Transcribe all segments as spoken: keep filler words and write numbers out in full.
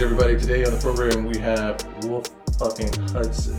everybody. Today on the program we have Wolf fucking Hudson.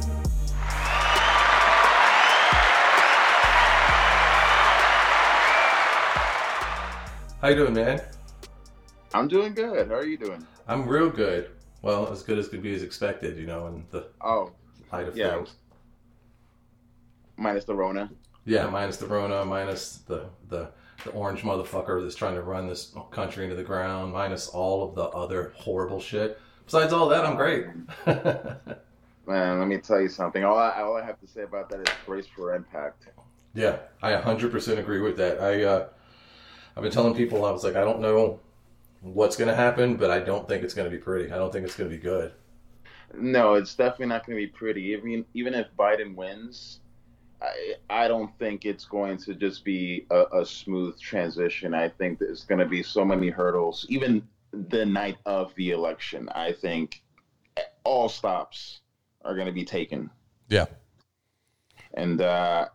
How you doing, man? I'm doing good. How are you doing? I'm real good. Well, as good as could be as expected, you know, in the oh, light of yeah. things. Minus the Rona. Yeah, minus the Rona, minus the, the the orange motherfucker that's trying to run this country into the ground, minus all of the other horrible shit. Besides all that, I'm great. Man, let me tell you something. All I, all I have to say about that is brace for impact. Yeah, I one hundred percent agree with that. I, uh, I've been telling people, I was like, I don't know what's going to happen, but I don't think it's going to be pretty. I don't think it's going to be good. No, it's definitely not going to be pretty. Even, even if Biden wins, I, I don't think it's going to just be a, a smooth transition. I think there's going to be so many hurdles. Even the night of the election, I think all stops are going to be taken. Yeah. And uh,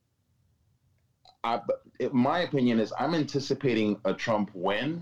I, my opinion is I'm anticipating a Trump win.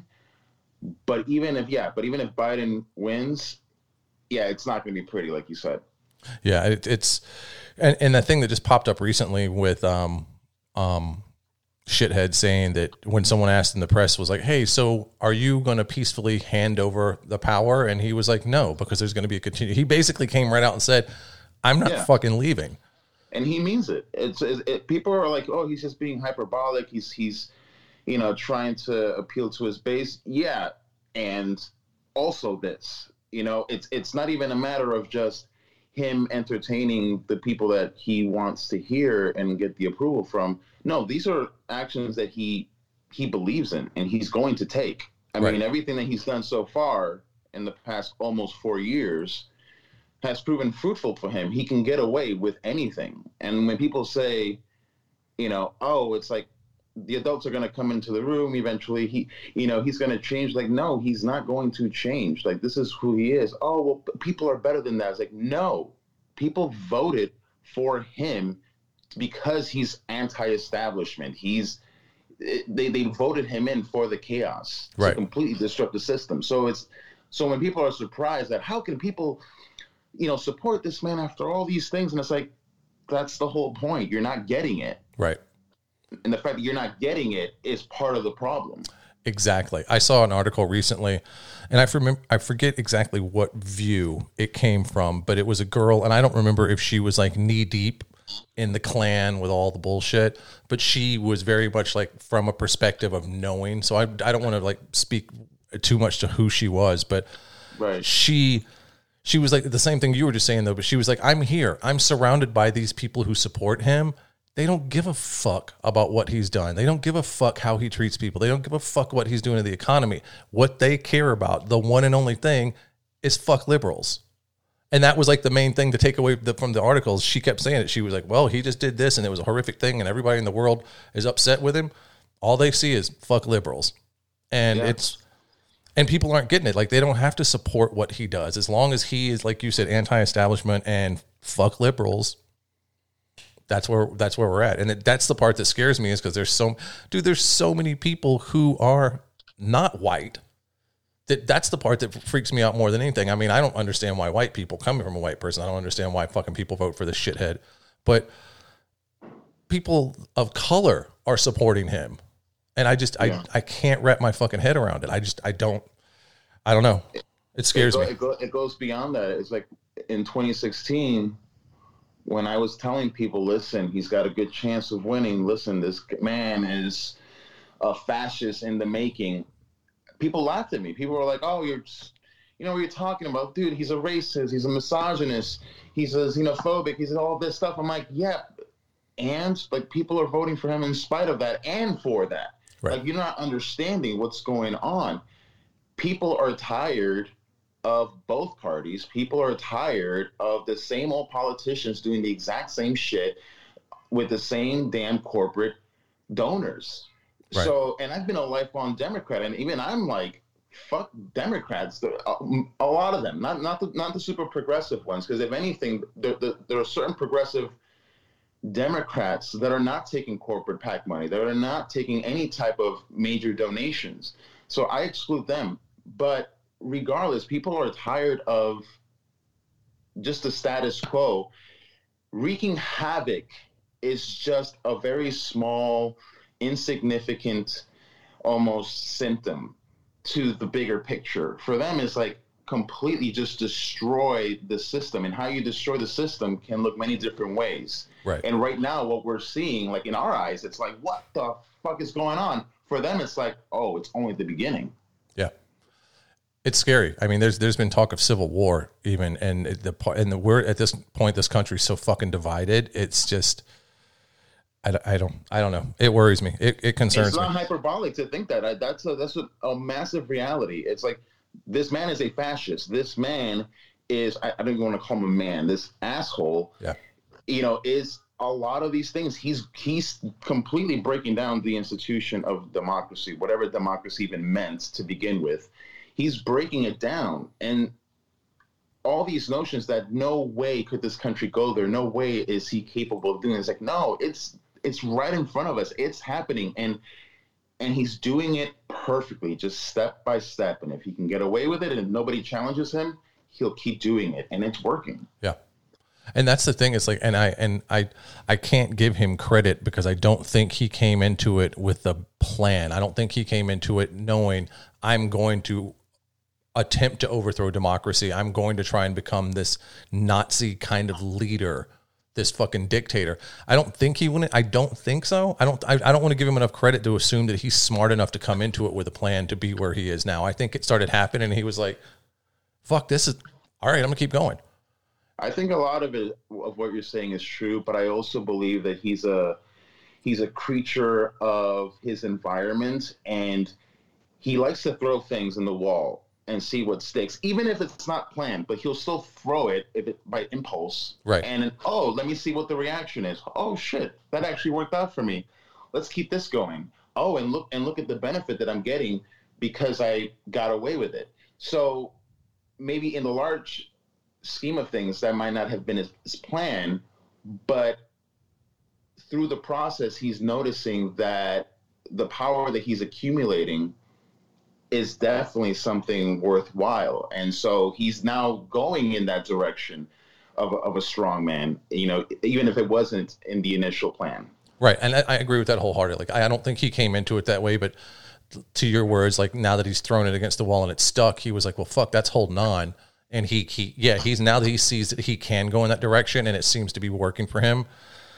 But even if, yeah, but even if Biden wins, yeah, it's not going to be pretty, like you said. Yeah, it, it's, and, and the thing that just popped up recently with um, um, shithead saying that when someone asked in the press was like, hey, so are you going to peacefully hand over the power? And he was like, no, because there's going to be a continue. He basically came right out and said, I'm not yeah. fucking leaving. And he means it. It's it, it, people are like, oh, he's just being hyperbolic. He's, he's, you know, trying to appeal to his base. Yeah. And also this, you know, it's, it's not even a matter of just him entertaining the people that he wants to hear and get the approval from. No, these are actions that he he believes in and he's going to take. I right. mean, everything that he's done so far in the past almost four years has proven fruitful for him. He can get away with anything. And when people say, you know, oh, it's like the adults are going to come into the room eventually, he, you know, he's going to change. Like, no, he's not going to change. Like, this is who he is. Oh, well, people are better than that. It's like, no, people voted for him because he's anti-establishment. He's, they, they voted him in for the chaos right. to completely disrupt the system. So it's, so when people are surprised that how can people, you know, support this man after all these things? And it's like, that's the whole point. You're not getting it. Right. And the fact that you're not getting it is part of the problem. Exactly. I saw an article recently, and I remember, I forget exactly what view it came from, but it was a girl, and I don't remember if she was like knee deep in the Klan with all the bullshit, but she was very much like from a perspective of knowing. So I, I don't want to like speak too much to who she was, but right. she, she was like the same thing you were just saying though, but she was like, I'm here. I'm surrounded by these people who support him. They don't give a fuck about what he's done. They don't give a fuck how he treats people. They don't give a fuck what he's doing to the economy. What they care about, the one and only thing, is fuck liberals. And that was like the main thing to take away the, from the articles. She kept saying it. She was like, well, he just did this and it was a horrific thing and everybody in the world is upset with him. All they see is fuck liberals. And yeah. it's, and people aren't getting it. Like they don't have to support what he does. As long as he is, like you said, anti-establishment and fuck liberals, That's where that's where we're at, and it, that's the part that scares me is because there's so, dude, there's so many people who are not white. That that's the part that freaks me out more than anything. I mean, I don't understand why white people, coming from a white person, I don't understand why fucking people vote for this shithead. But people of color are supporting him, and I just yeah. I I can't wrap my fucking head around it. I just I don't I don't know. It scares it go, me. It, go, it goes beyond that. It's like in twenty sixteen. When I was telling people, listen, he's got a good chance of winning. Listen, this man is a fascist in the making. People laughed at me. People were like, oh, you're, you know what you're talking about? Dude, he's a racist. He's a misogynist. He's a xenophobic. He's all this stuff. I'm like, yeah. And like people are voting for him in spite of that and for that. Right. Like you're not understanding what's going on. People are tired of both parties. People are tired of the same old politicians doing the exact same shit with the same damn corporate donors. Right. So, and I've been a lifelong Democrat, and even I'm like, fuck Democrats. A lot of them, not not the not the super progressive ones, because if anything, there, there, there are certain progressive Democrats that are not taking corporate PAC money, that are not taking any type of major donations. So I exclude them. But regardless, people are tired of just the status quo. Wreaking havoc is just a very small, insignificant, almost symptom to the bigger picture. For them, it's like completely just destroy the system, and how you destroy the system can look many different ways. Right. And right now, what we're seeing, like in our eyes, it's like, what the fuck is going on? For them, it's like, oh, it's only the beginning. Yeah. It's scary. I mean, there's there's been talk of civil war even, and the and the we're at this point, this country's so fucking divided. It's just, I, I don't I don't know. It worries me. It it concerns me. It's not me. hyperbolic to think that. I, that's a, that's a, a massive reality. It's like, this man is a fascist. This man is, I, I don't even want to call him a man. This asshole, yeah, you know, is a lot of these things. He's he's completely breaking down the institution of democracy, whatever democracy even meant to begin with. He's breaking it down, and all these notions that no way could this country go there, no way is he capable of doing it. It's like, no, it's it's right in front of us. It's happening, and and he's doing it perfectly, just step by step. And if he can get away with it and nobody challenges him, he'll keep doing it, and it's working. Yeah. And that's the thing. It's like, and I, and I, I can't give him credit because I don't think he came into it with a plan. I don't think he came into it knowing I'm going to attempt to overthrow democracy. I'm going to try and become this Nazi kind of leader, this fucking dictator. I don't think he wouldn't. I don't think so. I don't, I, I don't want to give him enough credit to assume that he's smart enough to come into it with a plan to be where he is now. I think it started happening and he was like, fuck, this is all right. I'm gonna keep going. I think a lot of it, of what you're saying is true, but I also believe that he's a, he's a creature of his environment, and he likes to throw things in the wall and see what sticks, even if it's not planned, but he'll still throw it if it by impulse. Right. And then, oh, let me see what the reaction is. Oh shit, that actually worked out for me. Let's keep this going. Oh, and look and look at the benefit that I'm getting because I got away with it. So maybe in the large scheme of things, that might not have been his, his plan, but through the process, he's noticing that the power that he's accumulating is definitely something worthwhile. And so he's now going in that direction of, of a strong man, you know, even if it wasn't in the initial plan. Right. And I, I agree with that wholeheartedly. Like, I don't think he came into it that way, but to your words, like now that he's thrown it against the wall and it's stuck, he was like, well, fuck, that's holding on. And he, he, yeah, he's now that he sees that he can go in that direction and it seems to be working for him.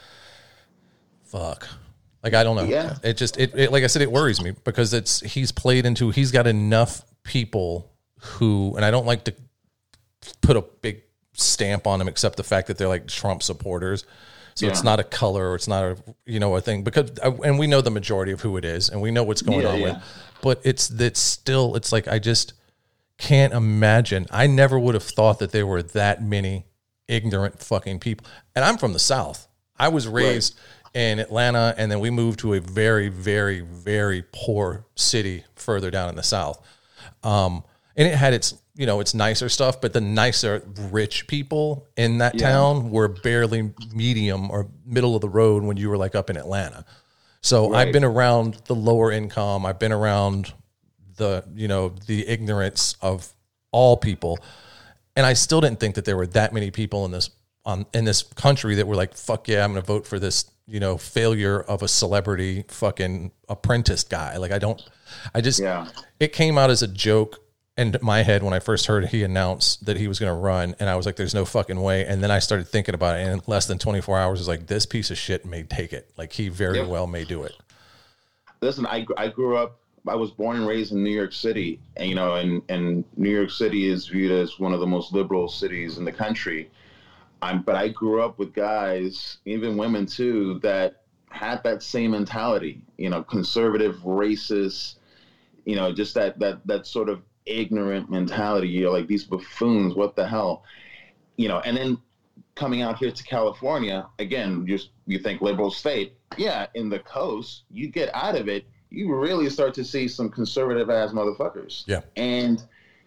Fuck. Like, I don't know. Yeah. It just, it, it, like I said, it worries me because it's, he's played into, he's got enough people who, and I don't like to put a big stamp on them except the fact that they're like Trump supporters. So yeah. It's not a color or it's not a, you know, a thing because, and we know the majority of who it is and we know what's going yeah, on yeah. with, but it's, it's still, it's like, I just can't imagine. I never would have thought that there were that many ignorant fucking people. And I'm from the South. I was raised right. in Atlanta, and then we moved to a very, very, very poor city further down in the South. Um, and it had its, you know, its nicer stuff, but the nicer rich people in that yeah. town were barely medium or middle of the road when you were like up in Atlanta. So right. I've been around the lower income. I've been around the, you know, the ignorance of all people. And I still didn't think that there were that many people in this, on in this country that were like, fuck yeah, I'm going to vote for this, you know, failure of a celebrity fucking apprentice guy. Like, I don't, I just, yeah. it came out as a joke in my head when I first heard he announced that he was going to run. And I was like, there's no fucking way. And then I started thinking about it. And in less than twenty-four hours, I was like, this piece of shit may take it. Like, he very yep. well may do it. Listen, I, I grew up, I was born and raised in New York City, and, you know, and, and New York City is viewed as one of the most liberal cities in the country. I'm, but I grew up with guys, even women too, that had that same mentality, you know, conservative, racist, you know, just that, that, that sort of ignorant mentality. You're like, these buffoons, what the hell, you know, and then coming out here to California, again, just, you think liberal state. Yeah. In the coast, you get out of it, you really start to see some conservative ass motherfuckers. Yeah. And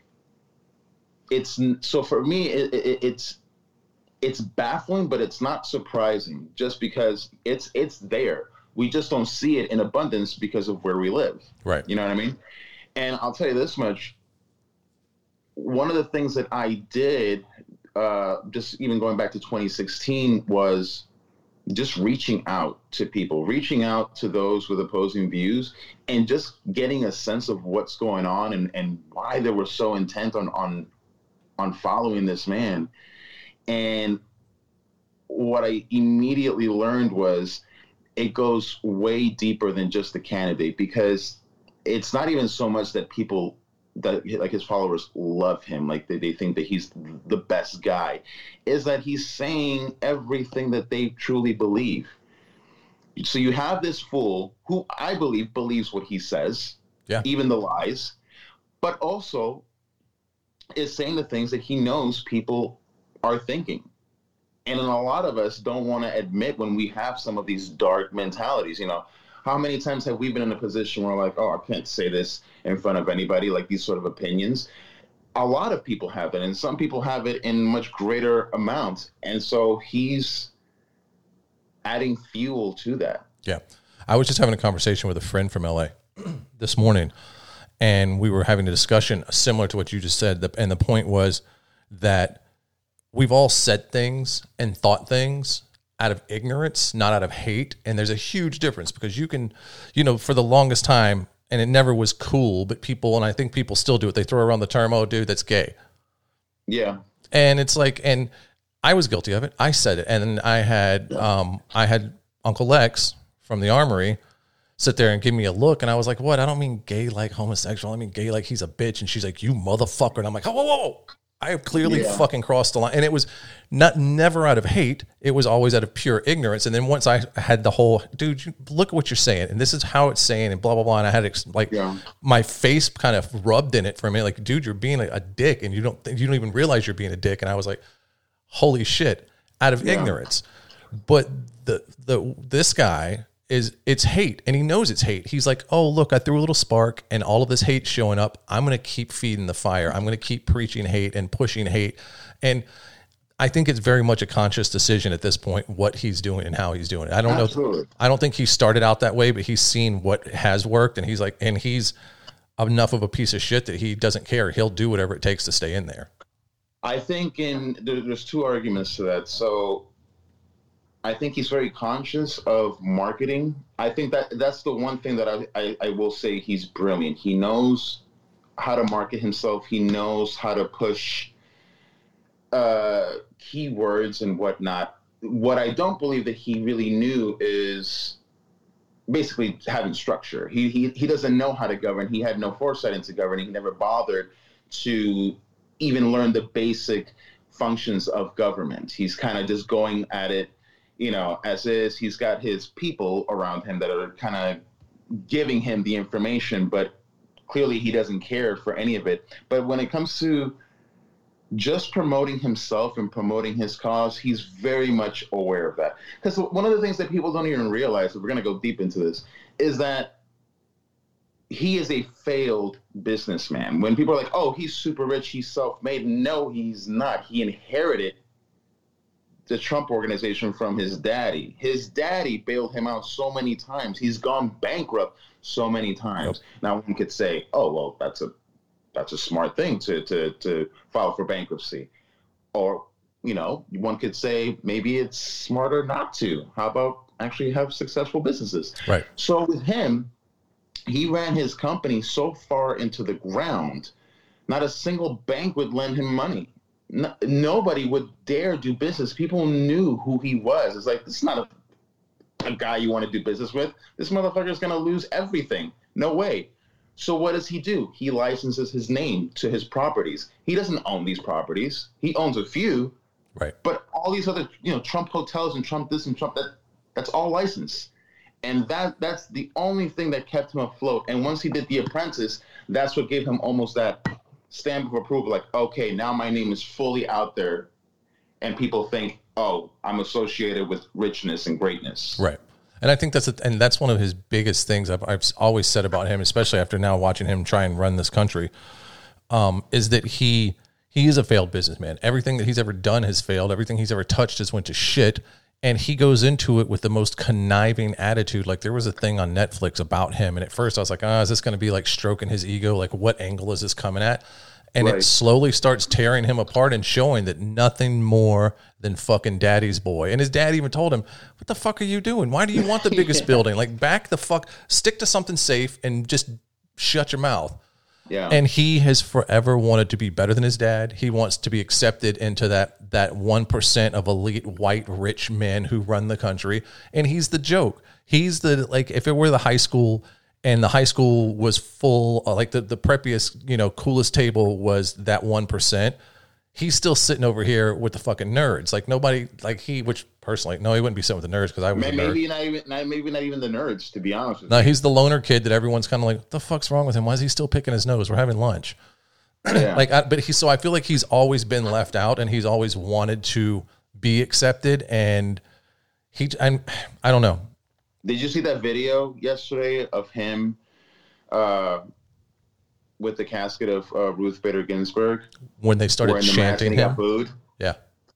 it's, so for me, it, it, it's, it's baffling, but it's not surprising just because it's, it's there. We just don't see it in abundance because of where we live. Right. You know what I mean? And I'll tell you this much, one of the things that I did, uh, just even going back to twenty sixteen, was just reaching out to people, reaching out to those with opposing views, and just getting a sense of what's going on and, and why they were so intent on, on, on following this man. And what I immediately learned was it goes way deeper than just the candidate, because it's not even so much that people that like his followers love him, like they, they think that he's the best guy, is that he's saying everything that they truly believe. So you have this fool who I believe believes what he says, yeah, even the lies, but also is saying the things that he knows people are thinking. And then a lot of us don't want to admit when we have some of these dark mentalities. You know, how many times have we been in a position where like, oh, I can't say this in front of anybody, like these sort of opinions? A lot of people have it, and some people have it in much greater amounts. And so he's adding fuel to that. Yeah. I was just having a conversation with a friend from L A this morning, and we were having a discussion similar to what you just said. And the point was that we've all said things and thought things out of ignorance, not out of hate. And there's a huge difference, because you can, you know, for the longest time, and it never was cool, but people, and I think people still do it, they throw around the term, oh, dude, that's gay. Yeah. And it's like, and I was guilty of it. I said it. And I had, um, I had Uncle Lex from the Armory sit there and give me a look. And I was like, what? I don't mean gay like homosexual. I mean gay like he's a bitch. And she's like, you motherfucker. And I'm like, oh, whoa, whoa, whoa. I have clearly yeah. fucking crossed the line. And it was not never out of hate. It was always out of pure ignorance. And then once I had the whole, dude, you, look at what you're saying. And this is how it's saying, and blah, blah, blah. And I had like yeah. my face kind of rubbed in it for a minute. Like, dude, you're being a, a dick, and you don't, you don't even realize you're being a dick. And I was like, holy shit, out of yeah. ignorance. But the, the, this guy is, it's hate, and he knows it's hate. He's like, oh, look, I threw a little spark and all of this hate showing up. I'm going to keep feeding the fire. I'm going to keep preaching hate and pushing hate. And I think it's very much a conscious decision at this point, what he's doing and how he's doing it. I don't Absolutely. know. I don't think he started out that way, but he's seen what has worked, and he's like, and he's enough of a piece of shit that he doesn't care. He'll do whatever it takes to stay in there. I think in there, there's two arguments to that. So I think he's very conscious of marketing. I think that that's the one thing that I, I, I will say he's brilliant. He knows how to market himself. He knows how to push uh, keywords and whatnot. What I don't believe that he really knew is basically having structure. He, he, he doesn't know how to govern. He had no foresight into governing. He never bothered to even learn the basic functions of government. He's kind of just going at it, you know, as is. He's got his people around him that are kind of giving him the information, but clearly he doesn't care for any of it. But when it comes to just promoting himself and promoting his cause, he's very much aware of that. Because one of the things that people don't even realize, if we're going to go deep into this, is that he is a failed businessman. When people are like, oh, he's super rich, he's self-made. No, he's not. He inherited the Trump organization from his daddy. His daddy bailed him out so many times. He's gone bankrupt so many times. Yep. Now one could say, oh, well, that's a that's a smart thing to to to file for bankruptcy. Or, you know, one could say maybe it's smarter not to. How about actually have successful businesses? Right. So with him, he ran his company so far into the ground, not a single bank would lend him money. No, nobody would dare do business. People knew who he was. It's like, this is not a, a guy you want to do business with. This motherfucker is going to lose everything. No way. So what does he do? He licenses his name to his properties. He doesn't own these properties. He owns a few. Right. But all these other, you know, Trump hotels and Trump this and Trump that, that's all licensed. And that that's the only thing that kept him afloat. And once he did The Apprentice, that's what gave him almost that stamp of approval. Like, okay, now my name is fully out there. And people think, oh, I'm associated with richness and greatness. Right. And I think that's a, and that's one of his biggest things I've, I've always said about him, especially after now watching him try and run this country, um, is that he he is a failed businessman. Everything that he's ever done has failed. Everything he's ever touched has went to shit. And he goes into it with the most conniving attitude. Like, there was a thing on Netflix about him, and at first I was like, oh, is this going to be like stroking his ego? Like, what angle is this coming at? And Right. it slowly starts tearing him apart and showing that nothing more than fucking daddy's boy. And his dad even told him, what the fuck are you doing? Why do you want the biggest Yeah. building? Like, back the fuck, stick to something safe and just shut your mouth. Yeah. And he has forever wanted to be better than his dad. He wants to be accepted into that that one percent of elite white rich men who run the country. And he's the joke. He's the, like, if it were the high school and the high school was full, uh, like the, the preppiest, you know, coolest table was that one percent, he's still sitting over here with the fucking nerds. Like, nobody, like he, which personally, no, he wouldn't be sitting with the nerds because I was maybe, a nerd. maybe not even not, maybe not even the nerds, to be honest with No, you. he's the loner kid that everyone's kind of like, what the fuck's wrong with him? Why is he still picking his nose? We're having lunch. Yeah. Like, I, but he, so I feel like he's always been left out, and he's always wanted to be accepted. And he, I'm, I don't know. Did you see that video yesterday of him uh, with the casket of uh, Ruth Bader Ginsburg? When they started wearing the mask chanting and he got him. booed? Yeah.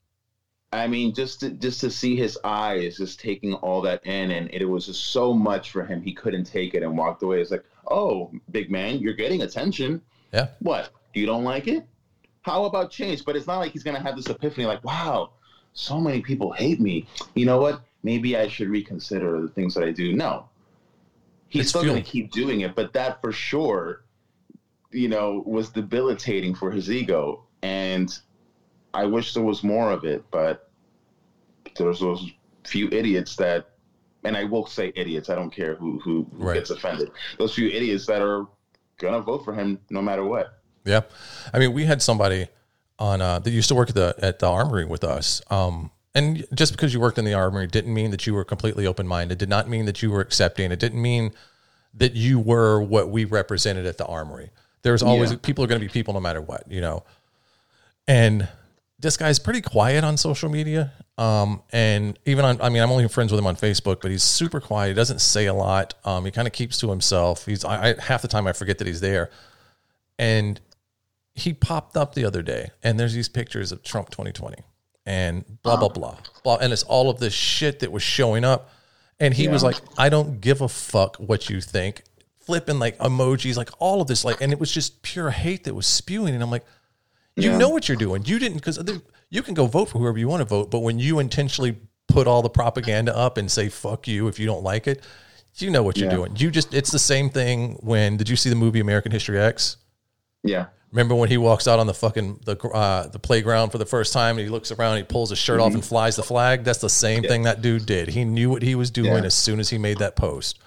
I mean, just to, just to see his eyes just taking all that in, and it was just so much for him. He couldn't take it and walked away. It's like, oh, big man, you're getting attention. Yeah. What? You don't like it? How about change? But it's not like he's going to have this epiphany like, wow, so many people hate me. You know what? Maybe I should reconsider the things that I do. No. He's It's still going fuel. to keep doing it, but that for sure, you know, was debilitating for his ego. And I wish there was more of it, but there's those few idiots that, and I will say idiots, I don't care who, who, who Right. gets offended. Those few idiots that are going to vote for him no matter what. Yeah. I mean, we had somebody on, uh, that used to work at the, at the armory with us. Um, and just because you worked in the armory didn't mean that you were completely open-minded, did not mean that you were accepting. It didn't mean that you were what we represented at the armory. There's always, Yeah. people are going to be people no matter what, you know? And this guy's pretty quiet on social media. Um, and even on, I mean, I'm only friends with him on Facebook, but he's super quiet. He doesn't say a lot. Um, he kind of keeps to himself. He's, I, I, half the time I forget that he's there. And he popped up the other day, and there's these pictures of Trump twenty twenty and blah, blah, blah, blah. And it's all of this shit that was showing up. And he Yeah. was like, I don't give a fuck what you think. Flipping like emojis, like all of this, like, and it was just pure hate that was spewing. And I'm like, you Yeah. know what you're doing. You didn't, because you can go vote for whoever you want to vote. But when you intentionally put all the propaganda up and say, fuck you, if you don't like it, you know what you're Yeah. doing. You just, it's the same thing when, did you see the movie American History X? Yeah. Remember when he walks out on the fucking, the uh, the playground for the first time and he looks around, he pulls his shirt off and flies the flag? That's the same thing that dude did. He knew what he was doing Yeah. as soon as he made that post.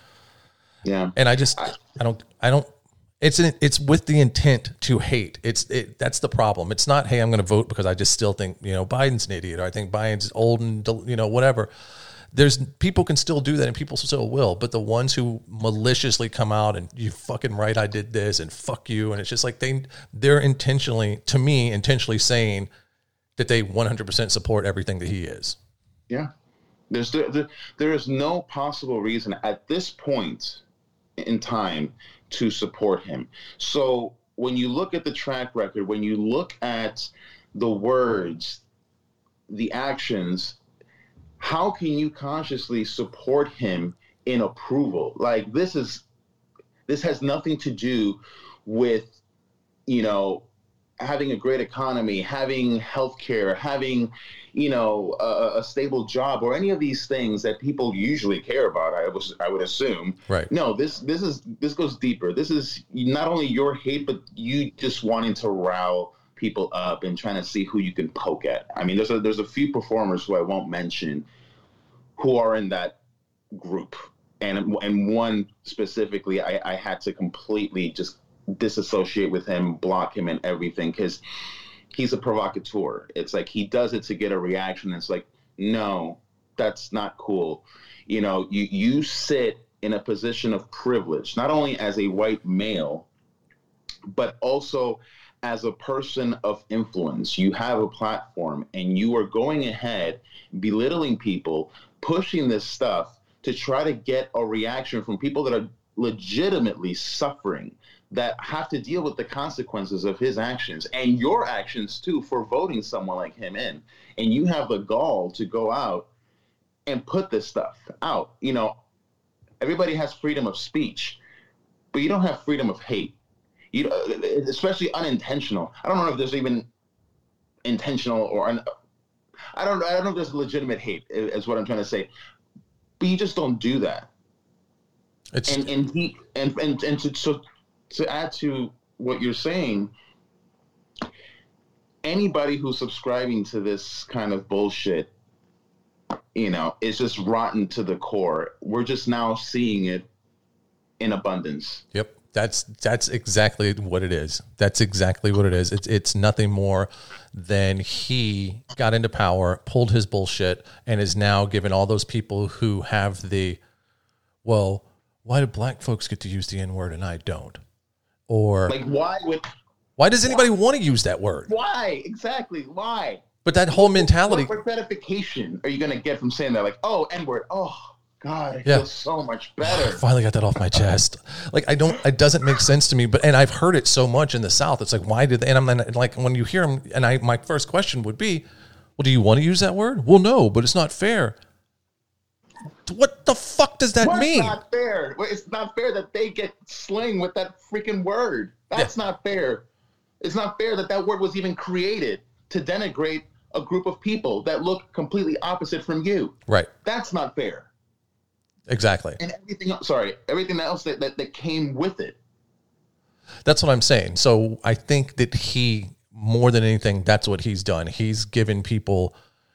Yeah. And I just, I don't, I don't, it's an, it's with the intent to hate. It's, it, that's the problem. It's not, hey, I'm going to vote because I just still think, you know, Biden's an idiot, or I think Biden's old and, you know, whatever. There's, people can still do that and people still will, but the ones who maliciously come out and you fucking right, I did this and fuck you. And it's just like, they, they're intentionally, to me, intentionally saying that they one hundred percent support everything that he is. Yeah. There's there, there, there is no possible reason at this point in time to support him. So when you look at the track record, when you look at the words, the actions, how can you consciously support him in approval? Like, this is, this has nothing to do with, you know, having a great economy, having healthcare, having, you know, a, a stable job, or any of these things that people usually care about. I was, I would assume. Right. No, this, this is, this goes deeper. This is not only your hate, but you just wanting to rile people up and trying to see who you can poke at. I mean, there's a, there's a few performers who I won't mention who are in that group. And, and one specifically, I, I had to completely just disassociate with him, block him and everything, because he's a provocateur. It's like he does it to get a reaction. It's like, no, that's not cool. You know, you, you sit in a position of privilege, not only as a white male, but also as a person of influence. You have a platform and you are going ahead, belittling people, pushing this stuff to try to get a reaction from people that are legitimately suffering, that have to deal with the consequences of his actions and your actions too for voting someone like him in. And you have the gall to go out and put this stuff out. You know, everybody has freedom of speech, but you don't have freedom of hate. You know, especially unintentional. I don't know if there's even intentional or un, I don't I don't know if there's legitimate hate is what I'm trying to say. But you just don't do that. It's and and he and and, and to, so to add to what you're saying, anybody who's subscribing to this kind of bullshit, you know, is just rotten to the core. We're just now seeing it in abundance. Yep. That's that's exactly what it is. That's exactly what it is. It's it's nothing more than he got into power, pulled his bullshit, and is now giving all those people who have the, well, why do black folks get to use the N-word and I don't? Or like, why would why does anybody why? want to use that word? Why exactly? Why? But that whole mentality. What, what gratification are you going to get from saying that? Like, oh, N-word. Oh, God, I yeah. feel so much better. I finally got that off my chest. Like, I don't, it doesn't make sense to me, but, and I've heard it so much in the South. It's like, why did they, and I'm like, when you hear them, and I, my first question would be, well, do you want to use that word? Well, no, but it's not fair. What the fuck does that What's mean? Not fair. It's not fair that they get slang with that freaking word. That's yeah. not fair. It's not fair that that word was even created to denigrate a group of people that look completely opposite from you. Right. That's not fair. Exactly. And everything else, sorry, everything else that, that, that came with it. That's what I'm saying. So I think that he, more than anything, that's what he's done. He's given people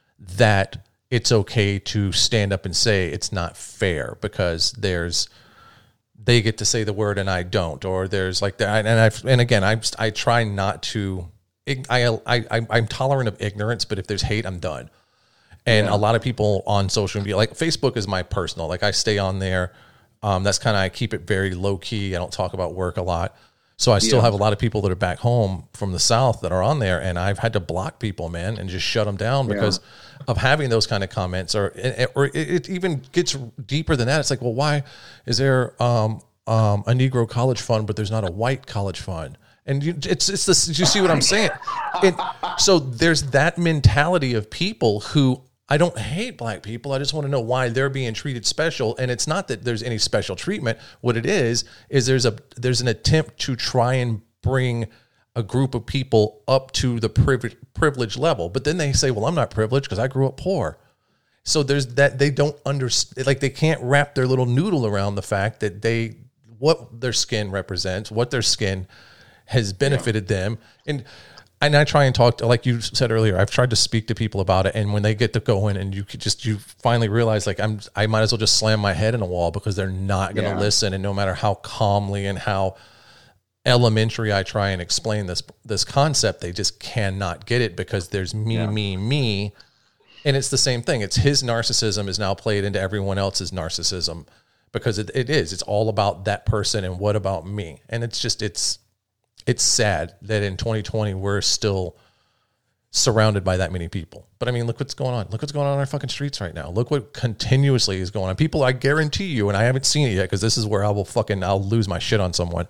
that it's okay to stand up and say it's not fair because there's, they get to say the word and I don't, or there's like that. And I, and again, I, I try not to, I, I, I'm tolerant of ignorance, but if there's hate, I'm done. And yeah. a lot of people on social media, like Facebook is my personal, like I stay on there. Um, that's kind of, I keep it very low key. I don't talk about work a lot. So I still yeah. have a lot of people that are back home from the South that are on there. And I've had to block people, man, and just shut them down because yeah. of having those kind of comments, or, or it even gets deeper than that. It's like, well, why is there um, um, a Negro college fund, but there's not a white college fund? And you, it's it's this. You see what I'm saying? It, so there's that mentality of people who, I don't hate black people. I just want to know why they're being treated special. And it's not that there's any special treatment. What it is is there's a there's an attempt to try and bring a group of people up to the privilege privilege level. But then they say, well, I'm not privileged because I grew up poor. So there's that, they don't understand, like they can't wrap their little noodle around the fact that they, what their skin represents, what their skin has benefited yeah. them. And and I try and talk to, like you said earlier, I've tried to speak to people about it. And when they get to going and you could just, you finally realize like, I'm, I might as well just slam my head in a wall because they're not going to yeah. listen. And no matter how calmly and how elementary I try and explain this, this concept, they just cannot get it because there's me, yeah. me, me. And it's the same thing. It's his narcissism is now played into everyone else's narcissism because it, it is, it's all about that person. And what about me? And it's just, it's, It's sad that in twenty twenty, we're still surrounded by that many people. But I mean, look what's going on. Look what's going on in our fucking streets right now. Look what continuously is going on. People, I guarantee you, and I haven't seen it yet because this is where I will fucking, I'll lose my shit on someone,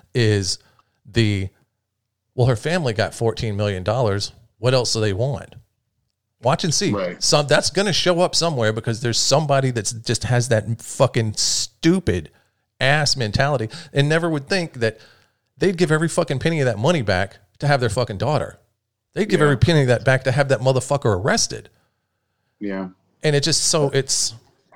is the, well, her family got fourteen million dollars. What else do they want? Watch and see. Right. Some, that's going to show up somewhere because there's somebody that's just has that fucking stupid ass mentality and never would think that they'd give every fucking penny of that money back to have their fucking daughter. They'd give yeah. every penny of that back to have that motherfucker arrested. Yeah. And it just, so it's,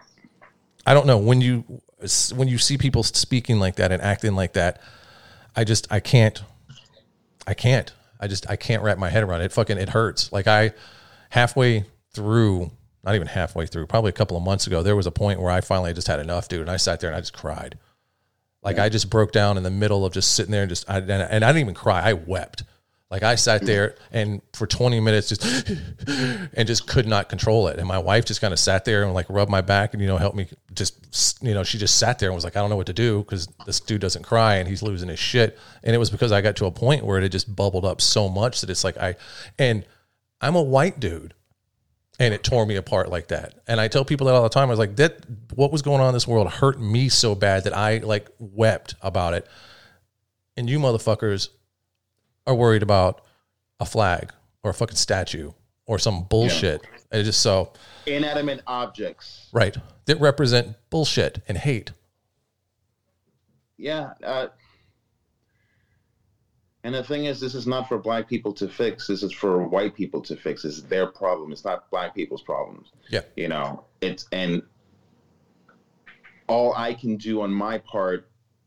I don't know, when you, when you see people speaking like that and acting like that, I just, I can't, I can't, I just, I can't wrap my head around it. It fucking, it hurts. Like I, halfway through, not even halfway through, probably a couple of months ago, there was a point where I finally just had enough, dude. And I sat there and I just cried. Like yeah. I just broke down in the middle of just sitting there and just, I, and, and I didn't even cry. I wept. Like I sat there and for twenty minutes just, and just could not control it. And my wife just kind of sat there and like rubbed my back and, you know, helped me just, you know, she just sat there and was like, I don't know what to do because this dude doesn't cry and he's losing his shit. And it was because I got to a point where it had just bubbled up so much that it's like I, and I'm a white dude. And it tore me apart like that. And I tell people that all the time. I was like, that what was going on in this world hurt me so bad that I like wept about it. And you motherfuckers are worried about a flag or a fucking statue or some bullshit. Yeah. And it just so inanimate objects, right, that represent bullshit and hate. Yeah. Uh, And the thing is, this is not for black people to fix. This is for white people to fix. It's their problem. It's not black people's problems. Yeah. You know, it's, and all I can do on my part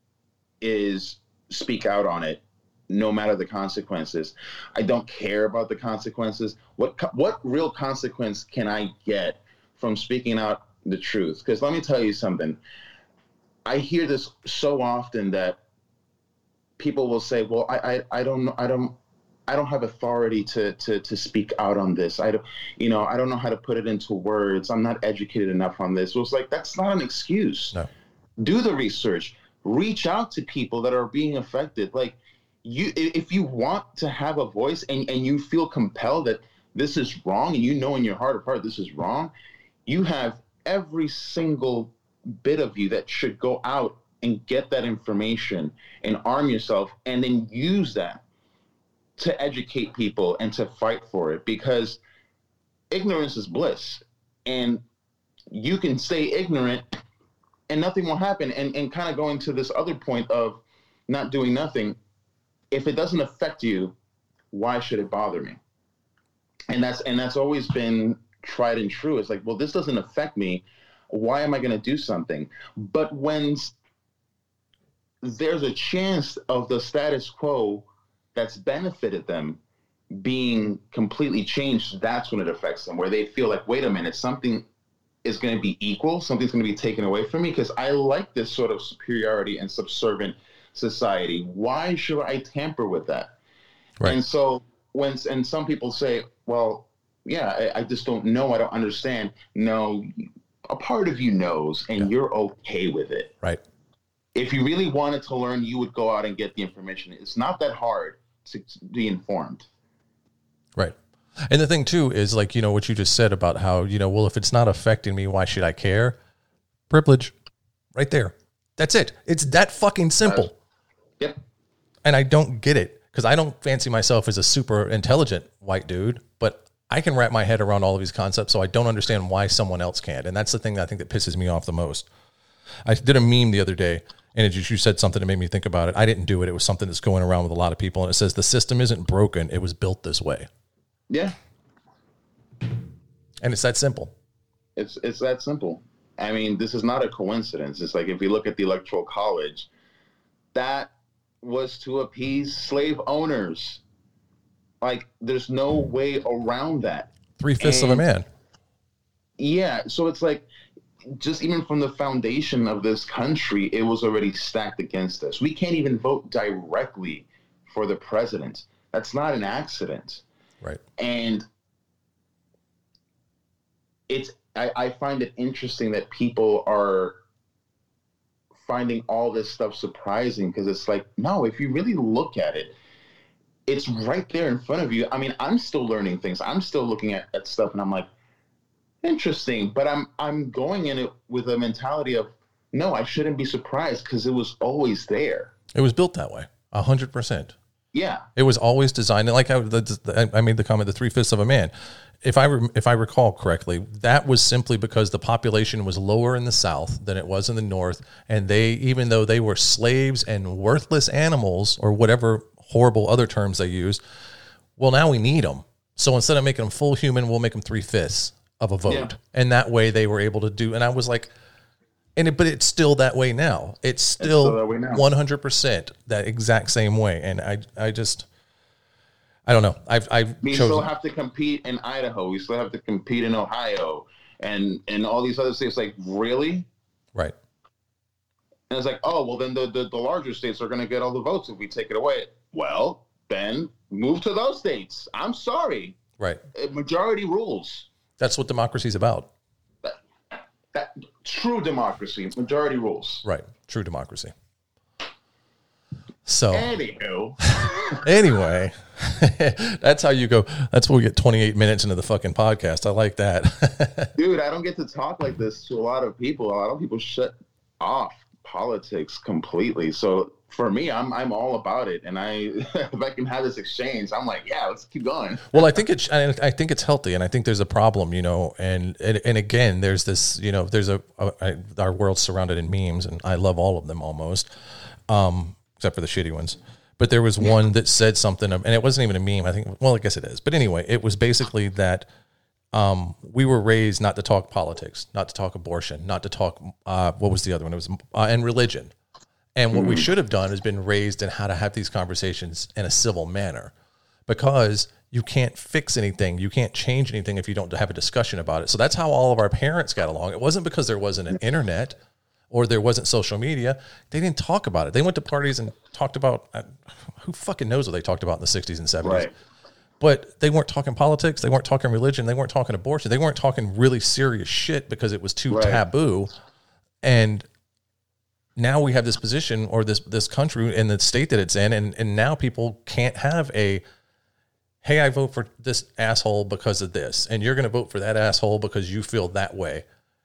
is speak out on it, no matter the consequences. I don't care about the consequences. What, what real consequence can I get from speaking out the truth? Because let me tell you something. I hear this so often that people will say, well, I, I, I don't know. I don't, I don't have authority to, to, to speak out on this. I don't, you know, I don't know how to put it into words. I'm not educated enough on this. Well, it's like, that's not an excuse. No. Do the research, reach out to people that are being affected. Like you, if you want to have a voice and, and you feel compelled that this is wrong and you know in your heart of heart, this is wrong, you have every single bit of you that should go out and get that information and arm yourself and then use that to educate people and to fight for it, because ignorance is bliss, and you can stay ignorant and nothing will happen. And, and kind of going to this other point of not doing nothing, if it doesn't affect you, why should it bother me? And that's, and that's always been tried and true. It's like, well, this doesn't affect me. Why am I going to do something? But when there's a chance of the status quo that's benefited them being completely changed, that's when it affects them, where they feel like, wait a minute, something is going to be equal, something's going to be taken away from me because I like this sort of superiority and subservient society. Why should I tamper with that? Right. And so when, and some people say, well, yeah, I, I just don't know, I don't understand. No, a part of you knows, and yeah. you're okay with it. Right. If you really wanted to learn, you would go out and get the information. It's not that hard to be informed. Right. And the thing too is, like, you know, what you just said about how, you know, well, if it's not affecting me, why should I care? Privilege right there. That's it. It's that fucking simple. Uh, yep. And I don't get it, because I don't fancy myself as a super intelligent white dude, but I can wrap my head around all of these concepts. So I don't understand why someone else can't. And that's the thing that I think that pisses me off the most. I did a meme the other day, and it just, you said something that made me think about it. I didn't do it. It was something that's going around with a lot of people. And it says, the system isn't broken. It was built this way. Yeah. And it's that simple. It's, it's that simple. I mean, this is not a coincidence. It's like, if you look at the Electoral College, that was to appease slave owners. Like, there's no way around that. Three-fifths and, of a man. Yeah. So it's like, just even from the foundation of this country, it was already stacked against us. We can't even vote directly for the president. That's not an accident. Right. And it's, I, I find it interesting that people are finding all this stuff surprising, because it's like, no, if you really look at it, it's right there in front of you. I mean, I'm still learning things. I'm still looking at, at stuff, and I'm like, interesting, but I'm I'm going in it with a mentality of, no, I shouldn't be surprised, because it was always there. It was built that way, a hundred percent. Yeah, it was always designed. Like I, the, I made the comment, the three fifths of a man. If I re, if I recall correctly, that was simply because the population was lower in the South than it was in the North, and they, even though they were slaves and worthless animals, or whatever horrible other terms they used, well, now we need them. So instead of making them full human, we'll make them three fifths of a vote. Yeah. And that way they were able to do, and I was like, and it, but it's still that way now. It's still, it's still one hundred percent that exact same way. And I, I just, I don't know. I've, I've we chosen. still have to compete in Idaho. We still have to compete in Ohio and, and all these other states. Like, really? Right. And it's like, oh, well, then the, the, the larger states are going to get all the votes if we take it away. Well, then move to those states. I'm sorry. Right. Majority rules. That's what democracy is about. That, that true democracy, majority rules. Right. True democracy. So anywho, anyway, that's how you go. That's where we get twenty-eight minutes into the fucking podcast. I like that. Dude, I don't get to talk like this to a lot of people. A lot of people shut off politics completely. So for me, I'm I'm all about it, and I if I can have this exchange, I'm like, yeah, let's keep going. Well, I think it's I think it's healthy, and I think there's a problem, you know, and and, and again, there's this, you know, there's a, a I, our world's surrounded in memes, and I love all of them almost, um, except for the shitty ones. but there was one that said something, and it wasn't even a meme. I think, well, I guess it is. But anyway, it was basically that um, we were raised not to talk politics, not to talk abortion, not to talk, uh, what was the other one? It was, uh, and religion. And what mm-hmm. we should have done is been raised in how to have these conversations in a civil manner, because you can't fix anything. You can't change anything if you don't have a discussion about it. So that's how all of our parents got along. It wasn't because there wasn't an internet or there wasn't social media. They didn't talk about it. They went to parties and talked about, uh, who fucking knows what they talked about in the sixties and seventies. Right. But they weren't talking politics. They weren't talking religion. They weren't talking abortion. They weren't talking really serious shit because it was too right. taboo. And now we have this position, or this this country and the state that it's in, and, and now people can't have a, hey, I vote for this asshole because of this, and you're going to vote for that asshole because you feel that way.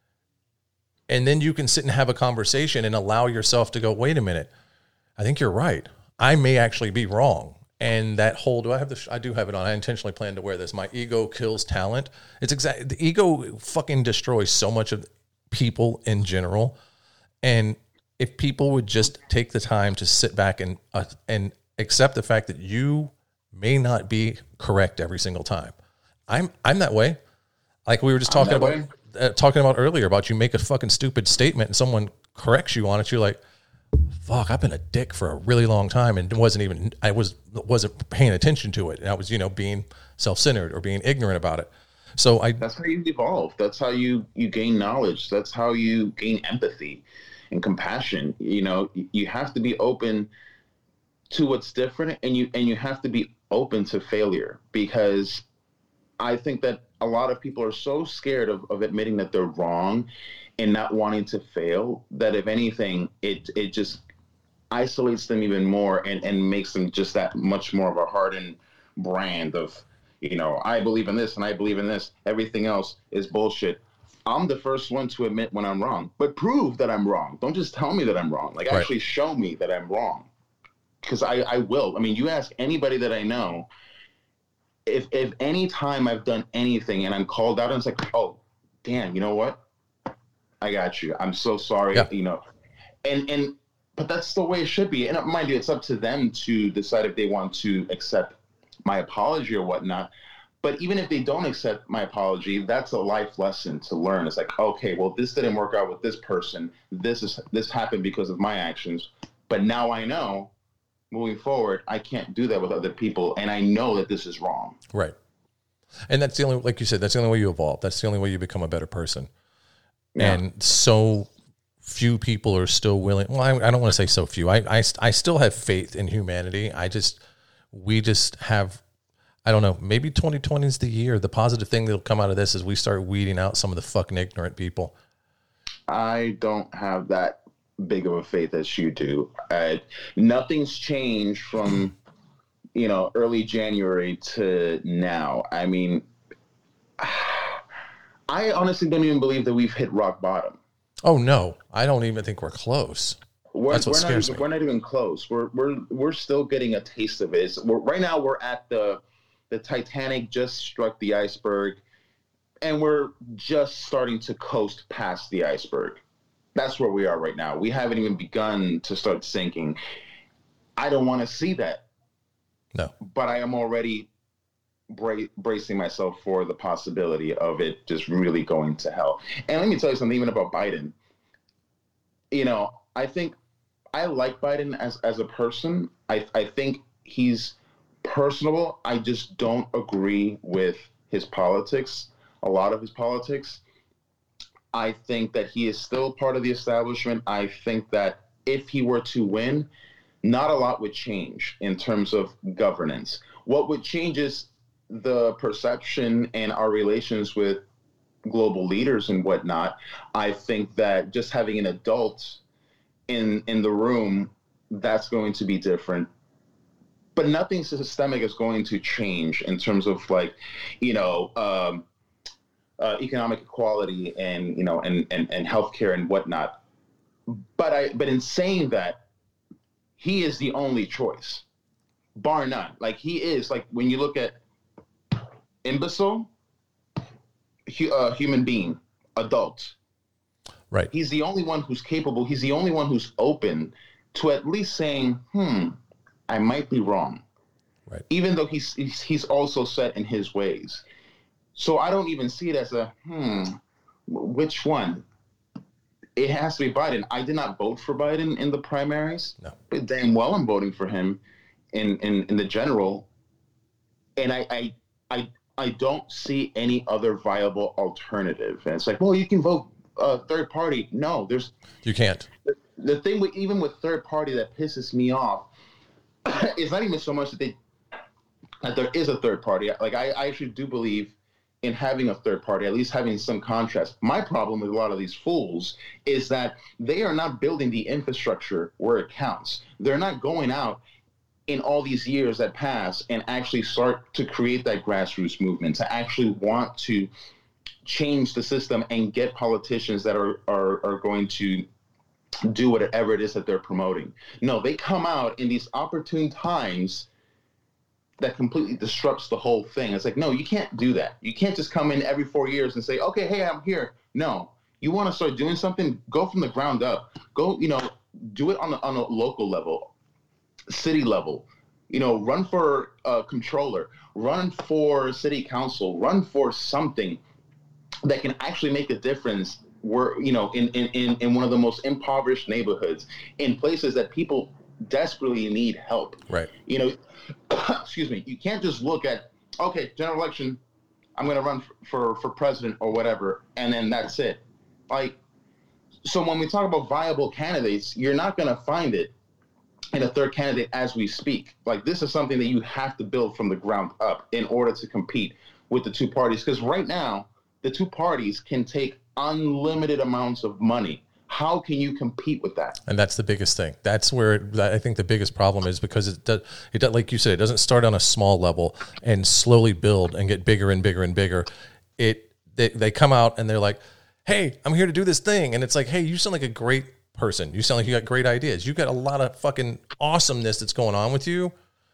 And then you can sit and have a conversation and allow yourself to go, wait a minute, I think you're right. I may actually be wrong. And that whole, do I have this? I do have it on. I intentionally plan to wear this. My ego kills talent. It's exactly, the ego fucking destroys so much of people in general. And if people would just take the time to sit back and, uh, and accept the fact that you may not be correct every single time. I'm, I'm that way. Like we were just talking about, uh, talking about earlier about you make a fucking stupid statement and someone corrects you on it. You're like, fuck, I've been a dick for a really long time and wasn't even, I was, wasn't paying attention to it. And I was, you know, being self-centered or being ignorant about it. So I, that's how you evolve. That's how you, you gain knowledge. That's how you gain empathy and compassion. You know, you have to be open to what's different, and you, and you have to be open to failure, because I think that a lot of people are so scared of, of admitting that they're wrong and not wanting to fail, that if anything, it it just isolates them even more and, and makes them just that much more of a hardened brand of, you know, I believe in this and I believe in this. Everything else is bullshit. I'm the first one to admit when I'm wrong, but prove that I'm wrong. Don't just tell me that I'm wrong. Like, right. Actually show me that I'm wrong. Because I, I will. I mean, you ask anybody that I know, if if any time I've done anything and I'm called out and it's like, oh, damn, you know what? I got you. I'm so sorry. Yeah. You know, and and but that's the way it should be. And mind you, it's up to them to decide if they want to accept my apology or whatnot. But even if they don't accept my apology, that's a life lesson to learn. It's like, okay, well, this didn't work out with this person. This is this happened because of my actions. But now I know, moving forward, I can't do that with other people. And I know that this is wrong. Right. And that's the only, like you said, that's the only way you evolve. That's the only way you become a better person. Yeah. And so few people are still willing. Well, I, I don't want to say so few. I, I, I still have faith in humanity. I just, we just have, I don't know, maybe twenty twenty is the year. The positive thing that'll come out of this is we start weeding out some of the fucking ignorant people. I don't have that big of a faith as you do. Uh, nothing's changed from, you know, early January to now. I mean, I honestly don't even believe that we've hit rock bottom. Oh no, I don't even think we're close. We're, That's what we're scares not, me. We're not even close. We're we're we're still getting a taste of it. It's, we're, right now, we're at the the Titanic just struck the iceberg, and we're just starting to coast past the iceberg. That's where we are right now. We haven't even begun to start sinking. I don't want to see that. No. But I am already bra- bracing myself for the possibility of it just really going to hell. And let me tell you something, even about Biden. You know, I think I like Biden as, as a person. I, I think he's personable. I just don't agree with his politics, a lot of his politics. I think that he is still part of the establishment. I think that if he were to win, not a lot would change in terms of governance. What would change is the perception and our relations with global leaders and whatnot. I think that just having an adult in in the room, that's going to be different. But nothing systemic is going to change in terms of, like, you know, um, Uh, economic equality and, you know, and, and, and healthcare and whatnot. But I, but in saying that, he is the only choice, bar none. Like, he is, like, when you look at imbecile, hu- uh, human being, adult. Right. He's the only one who's capable. He's the only one who's open to at least saying, hmm, I might be wrong. Right. Even though he's he's, he's also set in his ways. So I don't even see it as a, hmm, which one? It has to be Biden. I did not vote for Biden in the primaries. No. But damn well I'm voting for him in, in, in the general. And I, I I I don't see any other viable alternative. And it's like, well, you can vote uh, third party. No, there's... You can't. The, the thing with, even with third party that pisses me off is not even so much that they that there is a third party. Like, I, I actually do believe in having a third party, at least having some contrast. My problem with a lot of these fools is that they are not building the infrastructure where it counts. They're not going out in all these years that pass and actually start to create that grassroots movement, to actually want to change the system and get politicians that are, are, are going to do whatever it is that they're promoting. No, they come out in these opportune times that completely disrupts the whole thing. It's like, no, you can't do that. You can't just come in every four years and say, okay, hey, I'm here. No, you want to start doing something, go from the ground up. Go, you know, do it on a, on a local level, city level. You know, run for a controller, run for city council, run for something that can actually make a difference where, you know, in, in, in one of the most impoverished neighborhoods, in places that people desperately need help. Right. You know, excuse me, you can't just look at, okay, general election, I'm going to run for, for, for president or whatever, and then that's it. Like, so when we talk about viable candidates, you're not going to find it in a third candidate as we speak. Like, this is something that you have to build from the ground up in order to compete with the two parties. Because right now, the two parties can take unlimited amounts of money. How can you compete with that? And that's the biggest thing. That's where it, I think the biggest problem is, because it does, it does, like you said, it doesn't start on a small level and slowly build and get bigger and bigger and bigger. It they, they come out and they're like, hey, I'm here to do this thing. And it's like, hey, you sound like a great person. You sound like you got great ideas. You got a lot of fucking awesomeness that's going on with you.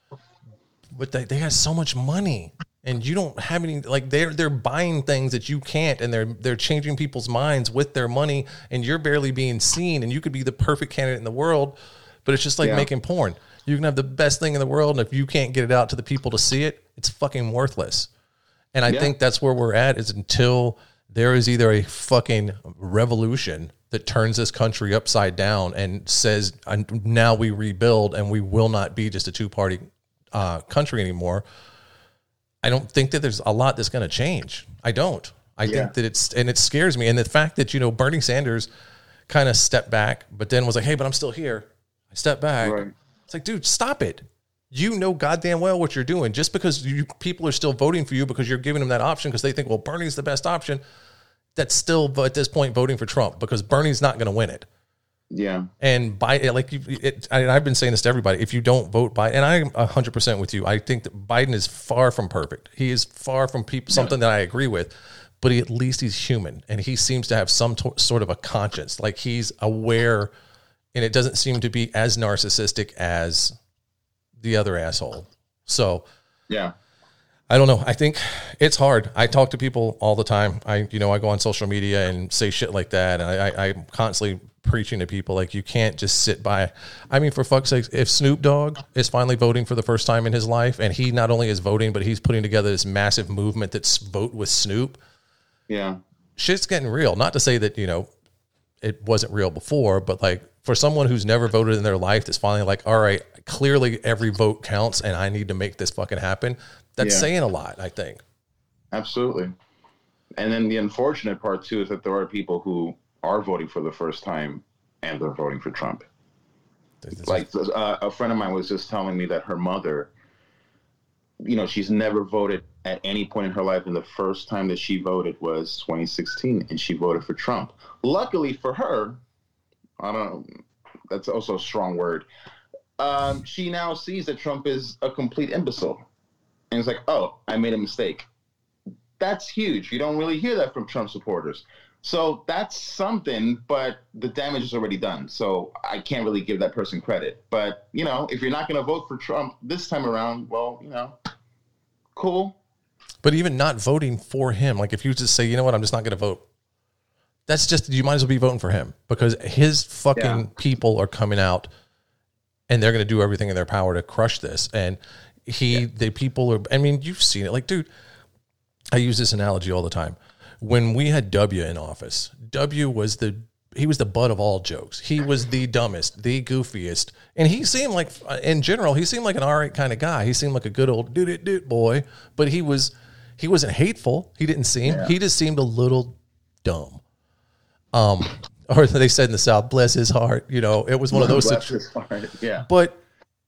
But they, they got so much money. And you don't have any, like, they're they're buying things that you can't, and they're they're changing people's minds with their money, and you're barely being seen, and you could be the perfect candidate in the world, but it's just like yeah. making porn. You can have the best thing in the world, and if you can't get it out to the people to see it, it's fucking worthless. And I yeah. think that's where we're at, is until there is either a fucking revolution that turns this country upside down and says, now we rebuild and we will not be just a two-party uh, country anymore. I don't think that there's a lot that's going to change. I don't. I yeah. think that it's, and it scares me. And the fact that, you know, Bernie Sanders kind of stepped back, but then was like, hey, but I'm still here. I stepped back. Right. It's like, dude, stop it. You know goddamn well what you're doing. Just because you people are still voting for you because you're giving them that option because they think, well, Bernie's the best option. That's still, at this point, voting for Trump, because Bernie's not going to win it. Yeah. And by like you, it, I, I've been saying this to everybody. If you don't vote Biden, and I'm a hundred percent with you, I think that Biden is far from perfect. He is far from people, something that I agree with, but he, at least he's human, and he seems to have some to, sort of a conscience. Like, he's aware, and it doesn't seem to be as narcissistic as the other asshole. So, yeah. I don't know. I think it's hard. I talk to people all the time. I, you know, I go on social media and say shit like that. And I, I, I'm constantly preaching to people, like, you can't just sit by. I mean, for fuck's sake, if Snoop Dogg is finally voting for the first time in his life, and he not only is voting, but he's putting together this massive movement that's Vote with Snoop. Yeah. Shit's getting real. Not to say that, you know, it wasn't real before, but like, for someone who's never voted in their life, that's finally like, all right, clearly every vote counts and I need to make this fucking happen. That's yeah. saying a lot, I think. Absolutely. And then the unfortunate part, too, is that there are people who are voting for the first time and they're voting for Trump. Like, uh, a friend of mine was just telling me that her mother, you know, she's never voted at any point in her life, and the first time that she voted was twenty sixteen, and she voted for Trump. Luckily for her, I don't know, that's also a strong word, um, she now sees that Trump is a complete imbecile. And it's like, oh, I made a mistake. That's huge. You don't really hear that from Trump supporters. So that's something, but the damage is already done. So I can't really give that person credit. But, you know, if you're not going to vote for Trump this time around, well, you know, cool. But even not voting for him, like if you just say, you know what, I'm just not going to vote. That's just, you might as well be voting for him, because his fucking yeah. people are coming out and they're going to do everything in their power to crush this. And he, yeah. the people are, I mean, you've seen it. Like, dude, I use this analogy all the time. When we had W in office, W was the, he was the butt of all jokes. He was the dumbest, the goofiest. And he seemed like, in general, he seemed like an all right kind of guy. He seemed like a good old doot it doot boy, but he was, he wasn't hateful. He didn't seem, yeah. he just seemed a little dumb. Um, or they said in the South, bless his heart. You know, it was one of those. Bless his heart. Yeah. But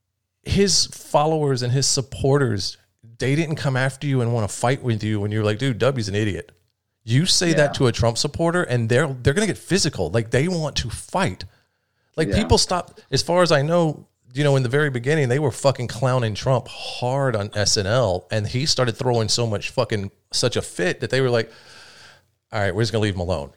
his followers and his supporters, they didn't come after you and want to fight with you when you're like, dude, W's an idiot. You say yeah. that to a Trump supporter and they're they're going to get physical. Like, they want to fight. Like, yeah. people stop, as far as I know, you know, in the very beginning, they were fucking clowning Trump hard on S N L, and he started throwing so much fucking, such a fit that they were like, all right, we're just going to leave him alone.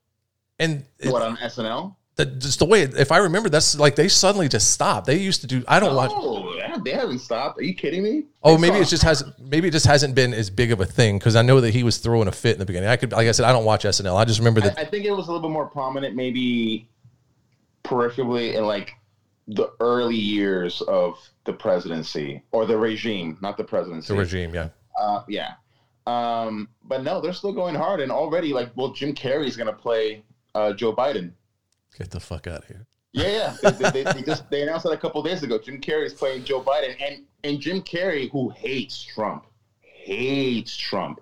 And what, it, on S N L? The, just the way, if I remember, that's like, they suddenly just stopped. They used to do, I don't oh, watch. Oh, they haven't stopped. Are you kidding me? Oh, maybe it just hasn't, maybe it just hasn't been as big of a thing, because I know that he was throwing a fit in the beginning. I could, like I said, I don't watch S N L. I just remember that. I, I think it was a little bit more prominent, maybe peripherally, in like the early years of the presidency, or the regime, not the presidency. The regime, yeah. Uh, yeah. Um, but no, they're still going hard. And already, like, well, Jim Carrey's going to play uh, Joe Biden. Get the fuck out of here. Yeah, yeah. They, they, they, they just they announced that a couple of days ago. Jim Carrey's playing Joe Biden, and and Jim Carrey, who hates Trump, hates Trump.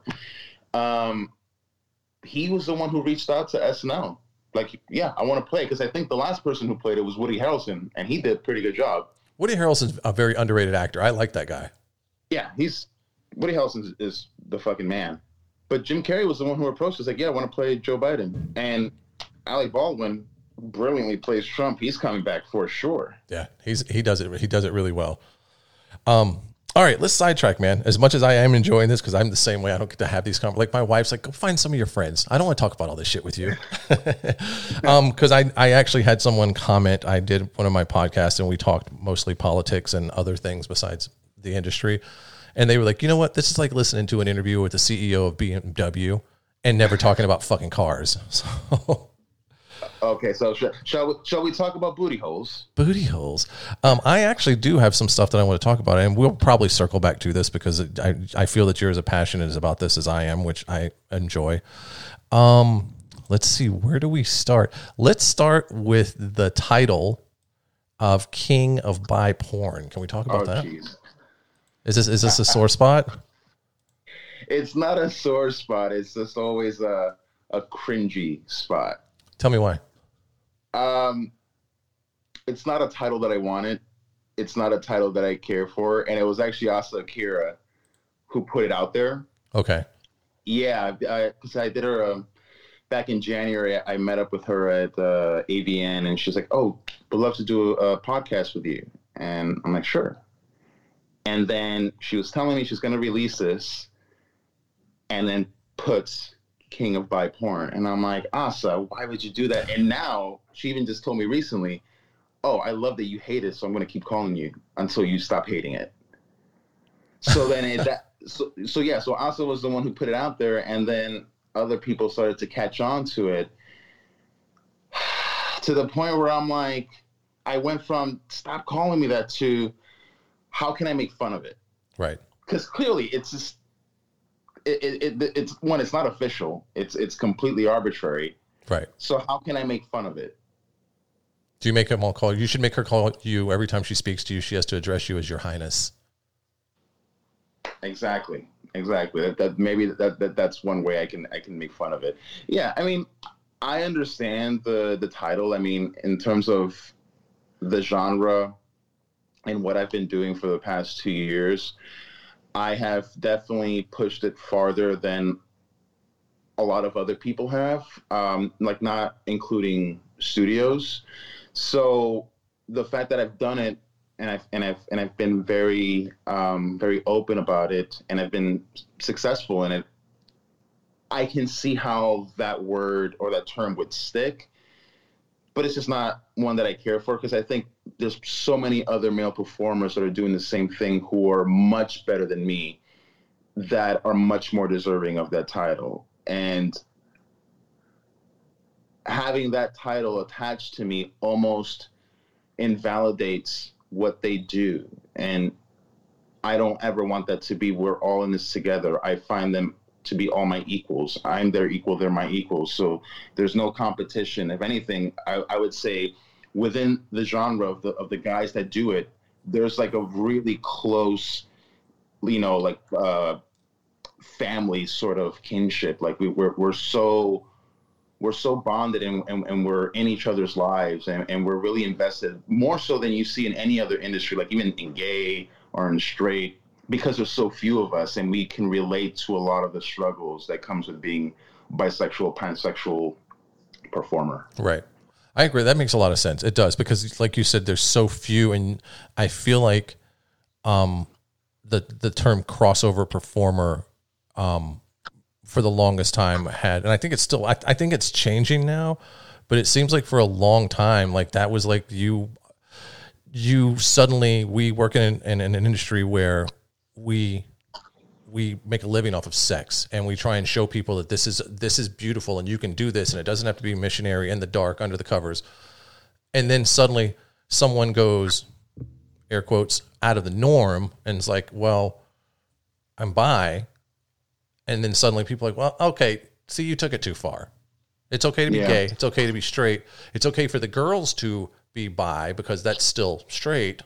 Um, he was the one who reached out to S N L. Like, yeah, I want to play, because I think the last person who played it was Woody Harrelson, and he did a pretty good job. Woody Harrelson's a very underrated actor. I like that guy. Yeah, he's Woody Harrelson is, is the fucking man. But Jim Carrey was the one who approached us, like, yeah, I want to play Joe Biden, and Alec Baldwin brilliantly plays Trump. He's coming back for sure. Yeah, he's he does it. He does it really well. Um, all right, let's sidetrack, man. As much as I am enjoying this, because I'm the same way. I don't get to have these conversations. Like, my wife's like, go find some of your friends. I don't want to talk about all this shit with you. um, because I I actually had someone comment. I did one of my podcasts, and we talked mostly politics and other things besides the industry. And they were like, you know what? This is like listening to an interview with the C E O of B M W and never talking about fucking cars. So. Okay, so sh- shall we shall we talk about booty holes? Booty holes. Um, I actually do have some stuff that I want to talk about, and we'll probably circle back to this, because it, I I feel that you're as passionate about this as I am, which I enjoy. Um, let's see, where do we start? Let's start with the title of King of Bi Porn. Can we talk about oh, that? Geez. Is this is this a sore spot? It's not a sore spot. It's just always a a cringy spot. Tell me why. Um, it's not a title that I wanted. It's not a title that I care for. And it was actually Asa Akira who put it out there. Okay. Yeah, because I, I did her um, back in January. I met up with her at uh, A V N, and she's like, "Oh, would love to do a, a podcast with you." And I'm like, "Sure." And then she was telling me she's going to release this, and then puts King of Bi Porn. And I'm like, Asa, why would you do that? And now she even just told me recently, oh, I love that you hate it, so I'm going to keep calling you until you stop hating it. So then it, that, so, so yeah, so Asa was the one who put it out there, and then other people started to catch on to it, to the point where I'm like, I went from stop calling me that to how can I make fun of it? Right. Because clearly it's just, It, it, it, it's one, it's not official. It's it's completely arbitrary. Right. So how can I make fun of it? Do you make them all call you? Should make her call you every time she speaks to you. She has to address you as Your Highness. Exactly. Exactly. That, that maybe that, that that's one way I can I can make fun of it. Yeah. I mean, I understand the the title. I mean, in terms of the genre and what I've been doing for the past two years. I have definitely pushed it farther than a lot of other people have, um, like not including studios. So the fact that I've done it and I've and I've and I've been very um, very open about it, and I've been successful in it, I can see how that word or that term would stick. But it's just not one that I care for, because I think there's so many other male performers that are doing the same thing who are much better than me, that are much more deserving of that title. And having that title attached to me almost invalidates what they do. And I don't ever want that to be, we're all in this together. I find them to be all my equals. I'm their equal, they're my equals. So there's no competition. If anything, I, I would say within the genre of the, of the guys that do it, there's like a really close, you know, like uh, family sort of kinship. Like we, we're, we're so, we're so bonded and, and, and we're in each other's lives, and, and we're really invested more so than you see in any other industry, like even in gay or in straight, because there's so few of us and we can relate to a lot of the struggles that comes with being bisexual, pansexual performer. Right. I agree. That makes a lot of sense. It does, because like you said, there's so few, and I feel like um, the the term crossover performer um, for the longest time had, and I think it's still, I, I think it's changing now, but it seems like for a long time, like that was like you, you suddenly, we work in, in, in an industry where we we make a living off of sex, and we try and show people that this is this is beautiful and you can do this, and it doesn't have to be missionary in the dark under the covers. And then suddenly someone goes, air quotes, out of the norm and is like, well, I'm bi. And then suddenly people are like, well, okay, see, you took it too far. It's okay to be Yeah. gay. It's okay to be straight. It's okay for the girls to be bi because that's still straight,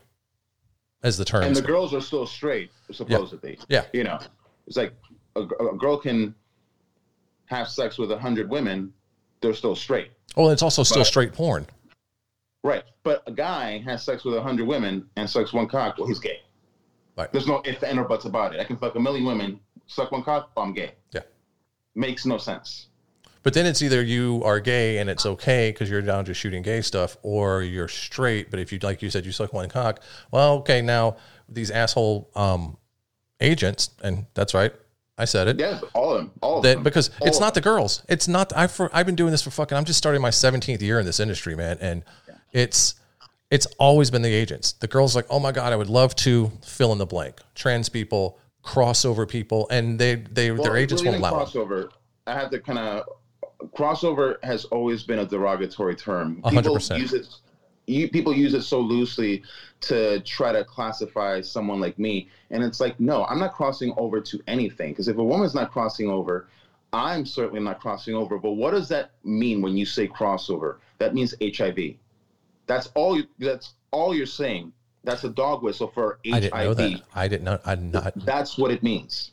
as the term. And the girls are still straight, supposedly. Yeah. You know, it's like a, a girl can have sex with a hundred women, they're still straight. Oh, it's also still But- straight porn. Right. But a guy has sex with a hundred women and sucks one cock, well, he's gay. Right. There's no if and or buts about it. I can fuck a million women, suck one cock, I'm gay. Yeah. Makes no sense. But then it's either you are gay and it's okay because you're down to shooting gay stuff, or you're straight. But if you, like you said, you suck one cock, well, okay, now these asshole um, agents, and that's right, I said it. Yes, all of them. All of That, them. because All it's of not the girls. It's not. I've for, I've been doing this for fucking. I'm just starting my seventeenth year in this industry, man, and Yeah. it's it's always been the agents. The girls like, oh my god, I would love to fill in the blank. Trans people, crossover people, and they they Well, their agents really won't allow it. crossover. I have to kind of crossover has always been a derogatory term. A hundred People percent. use it. You, people use it so loosely to try to classify someone like me, and it's like, no, I'm not crossing over to anything. Because if a woman's not crossing over, I'm certainly not crossing over. But what does that mean when you say crossover? That means H I V. That's all. You, that's all you're saying. That's a dog whistle for H I V. I didn't know that. I didn't know. I not. That's what it means.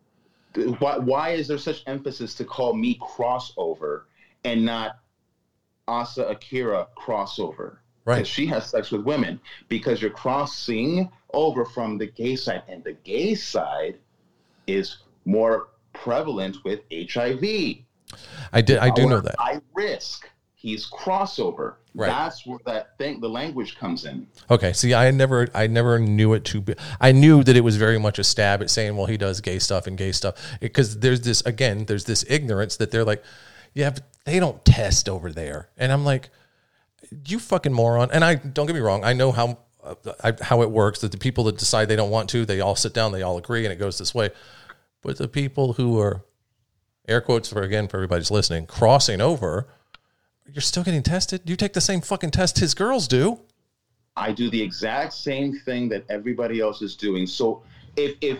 Why, why is there such emphasis to call me crossover and not Asa Akira crossover? Right. Because she has sex with women. Because you're crossing over from the gay side, and the gay side is more prevalent with H I V. I did. I do Our know that. high risk. He's crossover. Right. That's where that thing, the language comes in. Okay. See, I never, I never knew it to be. I knew that it was very much a stab at saying, well, he does gay stuff and gay stuff, because there's this again, there's this ignorance that they're like, yeah, but they don't test over there, and I'm like, you fucking moron. And I don't get me wrong, I know how uh, I, how it works. That the people that decide they don't want to, they all sit down, they all agree, and it goes this way. But the people who are, air quotes for again for everybody's listening, crossing over, you're still getting tested. You take the same fucking test his girls do. I do the exact same thing that everybody else is doing. So if if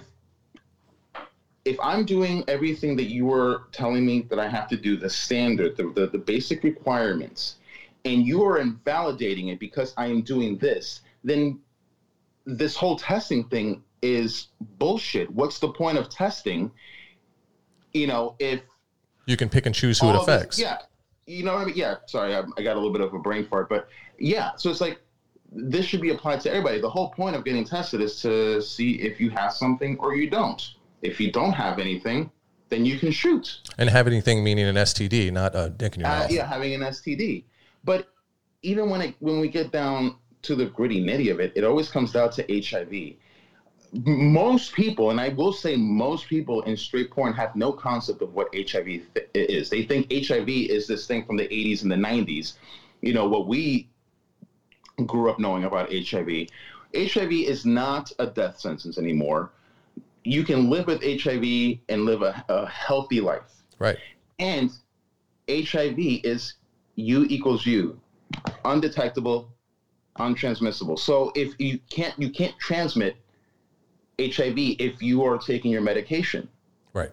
if I'm doing everything that you were telling me that I have to do, the standard, the, the, the basic requirements, and you are invalidating it because I am doing this, then this whole testing thing is bullshit. What's the point of testing? You know, if You can pick and choose who it all of this- affects. yeah. You know what I mean? Yeah. Sorry, I, I got a little bit of a brain fart, but yeah. So it's like, this should be applied to everybody. The whole point of getting tested is to see if you have something or you don't. If you don't have anything, then you can shoot. And have anything meaning an S T D, not a dick in your Uh, mouth. yeah, having an S T D. But even when it when we get down to the gritty nitty of it, it always comes down to H I V. Most people, and I will say most people in straight porn have no concept of what H I V th- is. They think H I V is this thing from the eighties and the nineties. You know, what we grew up knowing about H I V. H I V is not a death sentence anymore. You can live with H I V and live a, a healthy life. Right. And H I V is you equals you, undetectable, untransmissible. So if you can't, you can't transmit H I V if you are taking your medication. Right.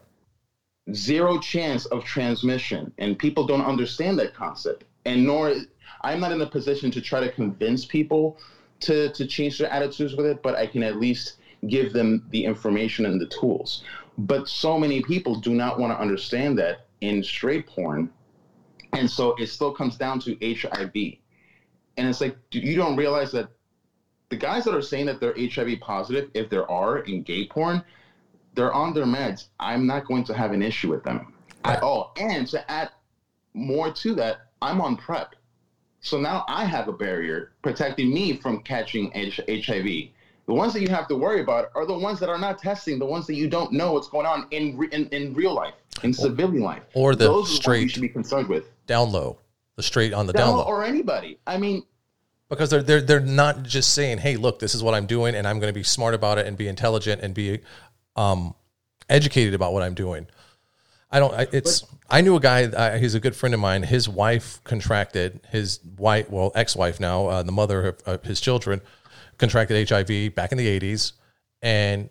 Zero chance of transmission, and people don't understand that concept. And nor I'm not in a position to try to convince people to to change their attitudes with it, but I can at least give them the information and the tools. But so many people do not want to understand that in straight porn, and so it still comes down to H I V. And it's like, you don't realize that the guys that are saying that they're H I V positive, if there are in gay porn, they're on their meds. I'm not going to have an issue with them at all. And to add more to that, I'm on PrEP. So now I have a barrier protecting me from catching H- HIV. The ones that you have to worry about are the ones that are not testing, the ones that you don't know what's going on in re- in, in real life, in civilian life. Or the Those are straight the ones you should be concerned with. Down low, the straight on the Down down low, low. or anybody. I mean, because they're they're they're not just saying, "Hey, look, this is what I'm doing, and I'm going to be smart about it and be intelligent and be um, educated about what I'm doing." I don't. I, it's. But, I knew a guy. Uh, he's a good friend of mine. His wife contracted. His wife, well, ex-wife now, uh, the mother of, of his children, contracted H I V back in the eighties, and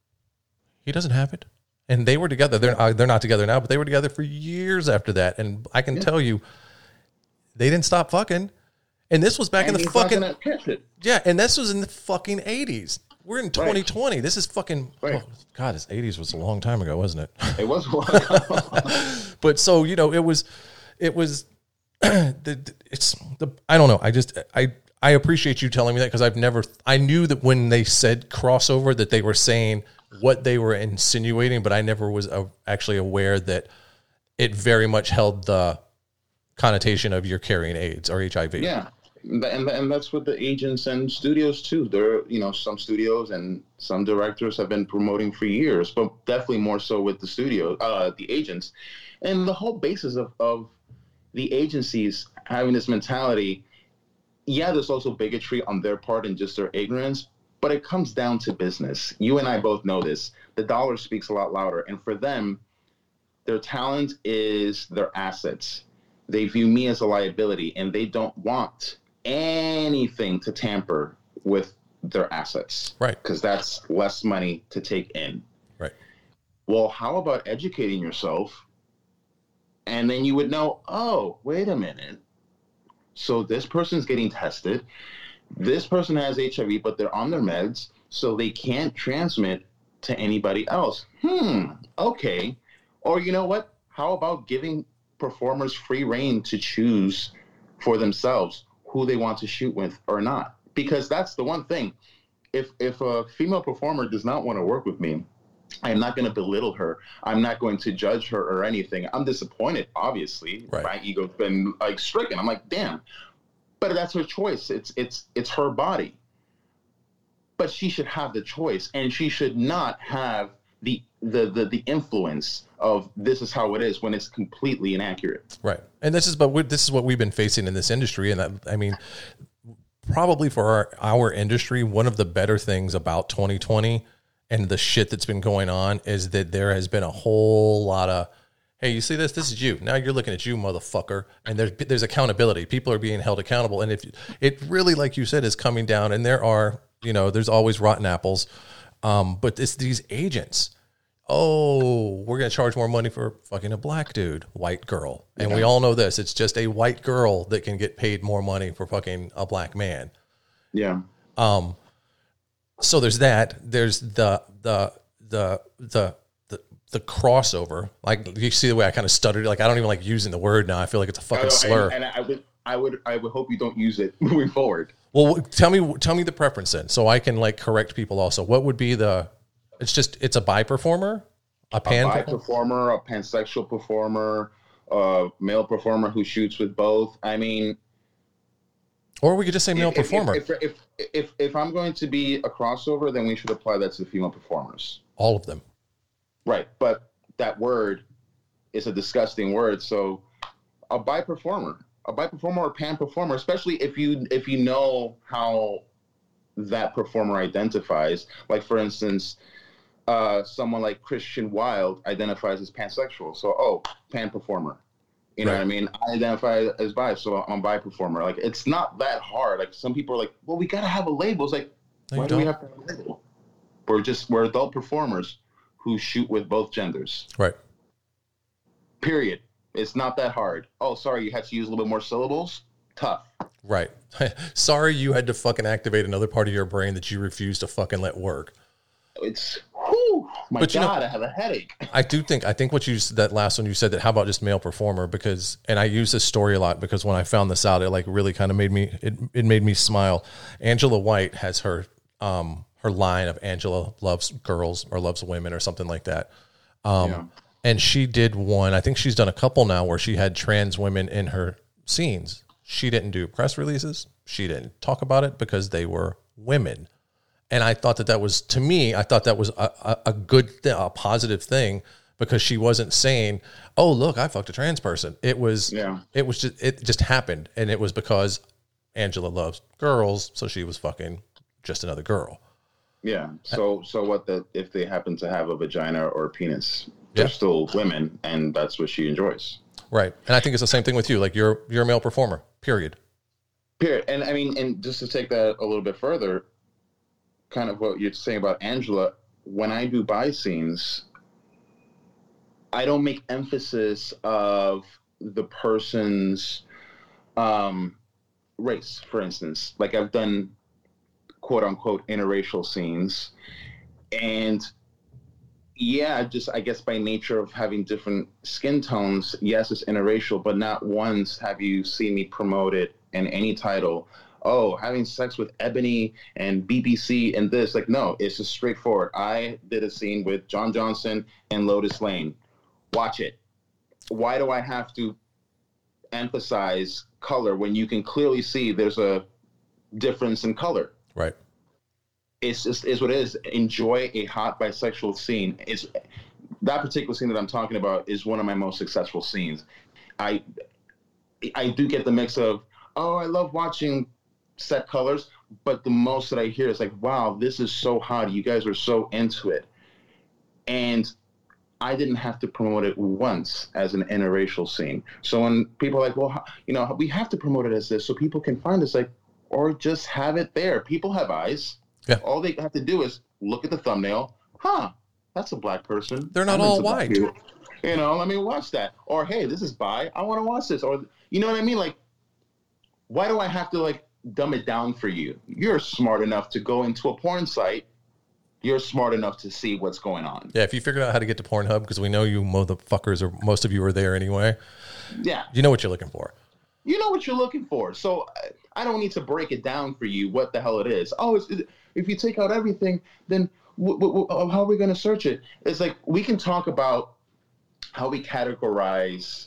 he doesn't have it. And they were together. They're uh, they're not together now, but they were together for years after that. And I can yeah. tell you, they didn't stop fucking. And this was back and in the fucking yeah. And this was in the fucking eighties. We're in twenty twenty. Right. This is fucking right. oh, God. His eighties was a long time ago, wasn't it? It was a long time. But so you know, it was, it was. the, it's the. I don't know. I just I I appreciate you telling me that, because I've never. I knew that when they said crossover that they were saying what they were insinuating, but I never was uh, actually aware that it very much held the connotation of you're carrying AIDS or H I V. Yeah. And and that's what the agents and studios too. There, you know, some studios and some directors have been promoting for years, but definitely more so with the studio, uh, the agents, and the whole basis of, of the agencies having this mentality. Yeah, there's also bigotry on their part and just their ignorance, but it comes down to business. You and I both know this. The dollar speaks a lot louder, and for them, their talent is their assets. They view me as a liability, and they don't want anything to tamper with their assets. Right. Because that's less money to take in. Right. Well, how about educating yourself? And then you would know, oh, wait a minute. So this person's getting tested. This person has H I V, but they're on their meds, so they can't transmit to anybody else. Hmm. Okay. Or you know what? How about giving performers free reign to choose for themselves who they want to shoot with or not? Because that's the one thing. If if a female performer does not want to work with me, I'm not going to belittle her. I'm not going to judge her or anything. I'm disappointed, obviously. Right. My ego's been like stricken. I'm like, damn. But that's her choice. It's it's it's her body. But she should have the choice, and she should not have the the the, the influence of this is how it is when it's completely inaccurate. Right. And this is but we, this is what we've been facing in this industry. And that, I mean, probably for our, our industry, one of the better things about twenty twenty and the shit that's been going on is that there has been a whole lot of, hey, you see this? This is you. Now you're looking at you, motherfucker. And there's there's accountability. People are being held accountable. And if it really, like you said, is coming down, and there are, you know, there's always rotten apples. Um, but it's these agents. Oh, we're going to charge more money for fucking a black dude, white girl. And yeah. we all know this. It's just a white girl that can get paid more money for fucking a black man. Yeah. Um. So there's that. There's the, the, the, the, the, the crossover. Like, you see the way I kind of stuttered. Like, I don't even like using the word now. I feel like it's a fucking I, slur. And, and I would, I would, I would hope you don't use it moving forward. Well, tell me, tell me the preference then, so I can like correct people also. What would be the, it's just, it's a bi performer, a pan a bi performer, a pansexual performer, a male performer who shoots with both. I mean, or we could just say male if, performer. If if, if if if I'm going to be a crossover, then we should apply that to the female performers. All of them. Right, but that word is a disgusting word. So, a bi performer, a bi performer or pan performer, especially if you if you know how that performer identifies. Like, for instance, uh, someone like Christian Wilde identifies as pansexual. So, oh, pan performer. You know Right. what I mean? I identify as bi, so I'm a bi performer. Like, it's not that hard. Like, some people are like, well, we got to have a label. It's like, No, you why do we don't. have to have a label? We're just, we're adult performers who shoot with both genders. Right. Period. It's not that hard. Oh, sorry, you had to use a little bit more syllables? Tough. Right. Sorry you had to fucking activate another part of your brain that you refuse to fucking let work. It's, whew, my But you God, know- I have a headache. I do think, I think what you, that last one you said that, how about just male performer? Because, and I use this story a lot because when I found this out, it like really kind of made me, it, it made me smile. Angela White has her, um, her line of Angela loves girls or loves women or something like that. Um, Yeah. And she did one, I think she's done a couple now where she had trans women in her scenes. She didn't do press releases. She didn't talk about it because they were women. And I thought that that was, to me, I thought that was a, a, a good, th- a positive thing because she wasn't saying, oh, look, I fucked a trans person. It was, Yeah. it was just, it just happened. And it was because Angela loves girls. So she was fucking just another girl. Yeah. So, so what the, if they happen to have a vagina or a penis, they're Yeah. still women, and that's what she enjoys. Right. And I think it's the same thing with you. Like you're, you're a male performer, period. Period. And I mean, and just to take that a little bit further, kind of what you're saying about Angela, when I do bi scenes, I don't make emphasis of the person's um, race, for instance. Like I've done quote unquote interracial scenes, and yeah, just I guess by nature of having different skin tones, yes, it's interracial, but not once have you seen me promote it in any title. Oh, having sex with Ebony and B B C and this. Like, no, it's just straightforward. I did a scene with John Johnson and Lotus Lane. Watch it. Why do I have to emphasize color when you can clearly see there's a difference in color? Right. It's just is what it is. Enjoy a hot bisexual scene. It's that particular scene that I'm talking about is one of my most successful scenes. I I do get the mix of, oh, I love watching set colors, but the most that I hear is like, wow, this is so hot. You guys are so into it. And I didn't have to promote it once as an interracial scene. So when people are like, well, you know, we have to promote it as this so people can find us, like, or just have it there. People have eyes. Yeah. All they have to do is look at the thumbnail. Huh, that's a black person. They're not I'm all into black white. people. You know, let me watch that. Or, hey, this is bi. I want to watch this. Or, you know what I mean? Like, why do I have to, like, dumb it down for you? You're smart enough to go into a porn site. You're smart enough to see what's going on. Yeah. If you figured out how to get to Pornhub, because we know you motherfuckers or most of you are there anyway, Yeah. you know what you're looking for. You know what you're looking for. So I, I don't need to break it down for you what the hell it is. Oh, it's, it, if you take out everything, then w- w- w- how are we going to search it? It's like we can talk about how we categorize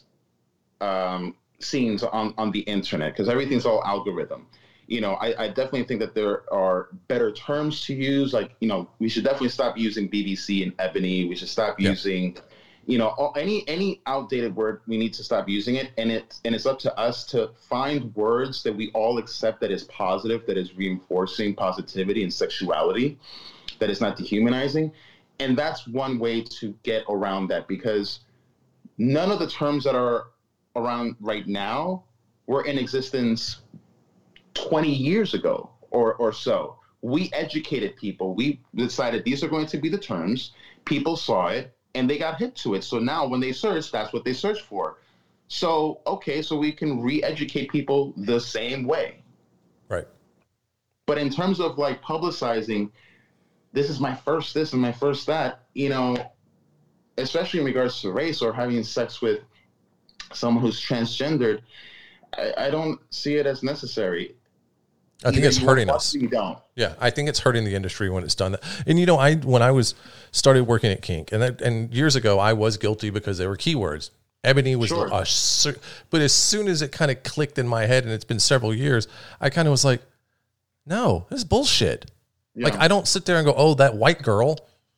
um, scenes on, on the internet because everything's all algorithm. You know, I, I definitely think that there are better terms to use. Like, you know, we should definitely stop using B B C and Ebony. We should stop Yeah. using, you know, all, any any outdated word. We need to stop using it, and it's and it's up to us to find words that we all accept that is positive, that is reinforcing positivity and sexuality, that is not dehumanizing, and that's one way to get around that because none of the terms that are around right now were in existence twenty years ago or, or so. We educated people. We decided these are going to be the terms. People saw it and they got hip to it. So now when they search, that's what they search for. So, okay, so we can re-educate people the same way. Right. But in terms of like publicizing, this is my first this and my first that, you know, especially in regards to race or having sex with someone who's transgendered, I, I don't see it as necessary. I think Either it's you hurting want us. or You don't. Yeah, I think it's hurting the industry when it's done that. And you know, I when I was started working at Kink, and that, and years ago, I was guilty because they were keywords. Ebony was, Sure. a, cer- but as soon as it kind of clicked in my head, and it's been several years, I kind of was like, no, this is bullshit. Yeah. Like I don't sit there and go, oh, that white girl,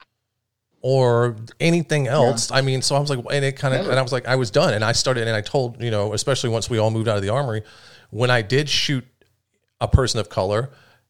or anything else. I mean, so I was like, and it kind of, Never. and I was like, I was done, and I started, and I told, you know, especially once we all moved out of the armory, when I did shoot a person of color,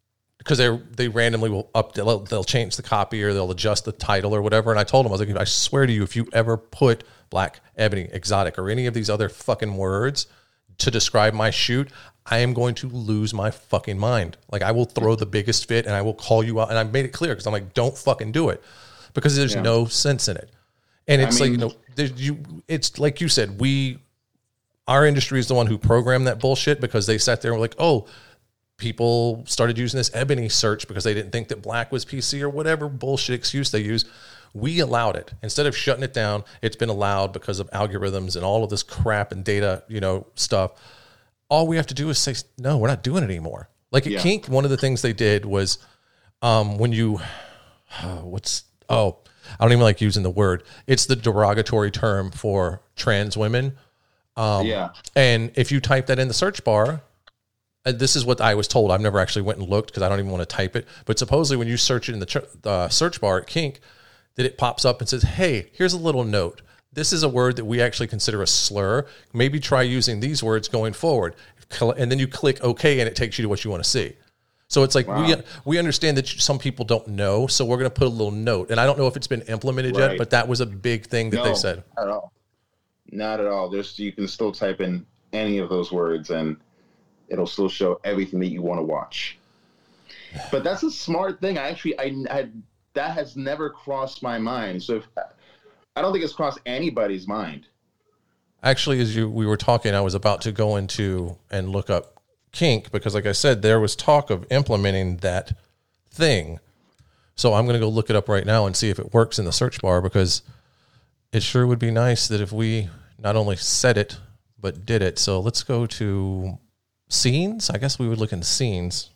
because they they randomly will up they'll, they'll change the copy or they'll adjust the title or whatever. And I told them, I was like, I swear to you, if you ever put black, ebony, exotic, or any of these other fucking words to describe my shoot, I am going to lose my fucking mind. Like, I will throw the biggest fit and I will call you out. And I made it clear because I'm like, don't fucking do it, because there's yeah. no sense in it. And it's I mean, like, you know, you, it's like you said, we, our industry is the one who programmed that bullshit, because they sat there and were like, oh, people started using this ebony search because they didn't think that black was P C or whatever bullshit excuse they use. We allowed it. Instead of shutting it down, it's been allowed because of algorithms and all of this crap and data, you know, stuff. All we have to do is say, no, we're not doing it anymore. Like at yeah. Kink, one of the things they did was um, when you, oh, what's, oh, I don't even like using the word. It's the derogatory term for trans women. Um, yeah. And if you type that in the search bar, uh, this is what I was told. I've never actually went and looked because I don't even want to type it. But supposedly when you search it in the tr- uh, search bar at Kink, that it pops up and says, hey, here's a little note. This is a word that we actually consider a slur. Maybe try using these words going forward. And then you click OK and it takes you to what you want to see. So it's like, wow. we we understand that some people don't know, so we're going to put a little note. And I don't know if it's been implemented right. yet, but that was a big thing that no, they said. Not at all. Not at all. There's, you can still type in any of those words and it'll still show everything that you want to watch. But that's a smart thing. I actually, I had, that has never crossed my mind. So if, I don't think it's crossed anybody's mind. Actually, as you we were talking, I was about to go into and look up Kink, because like I said, there was talk of implementing that thing. So I'm going to go look it up right now and see if it works in the search bar, because it sure would be nice that if we not only said it, but did it. So let's go to scenes. I guess we would look in scenes.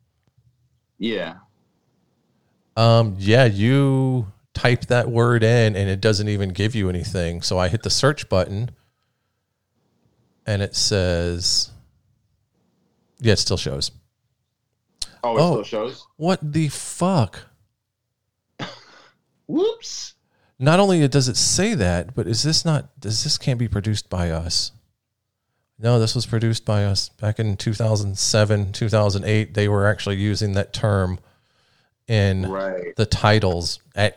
Yeah. Um, yeah, you type that word in and it doesn't even give you anything. So I hit the search button and it says, yeah, it still shows. Oh, it oh, still shows? What the fuck? Whoops. Not only does it say that, but is this not, does this can't be produced by us? No, this was produced by us back in two thousand seven, two thousand eight. They were actually using that term in right. the titles. At,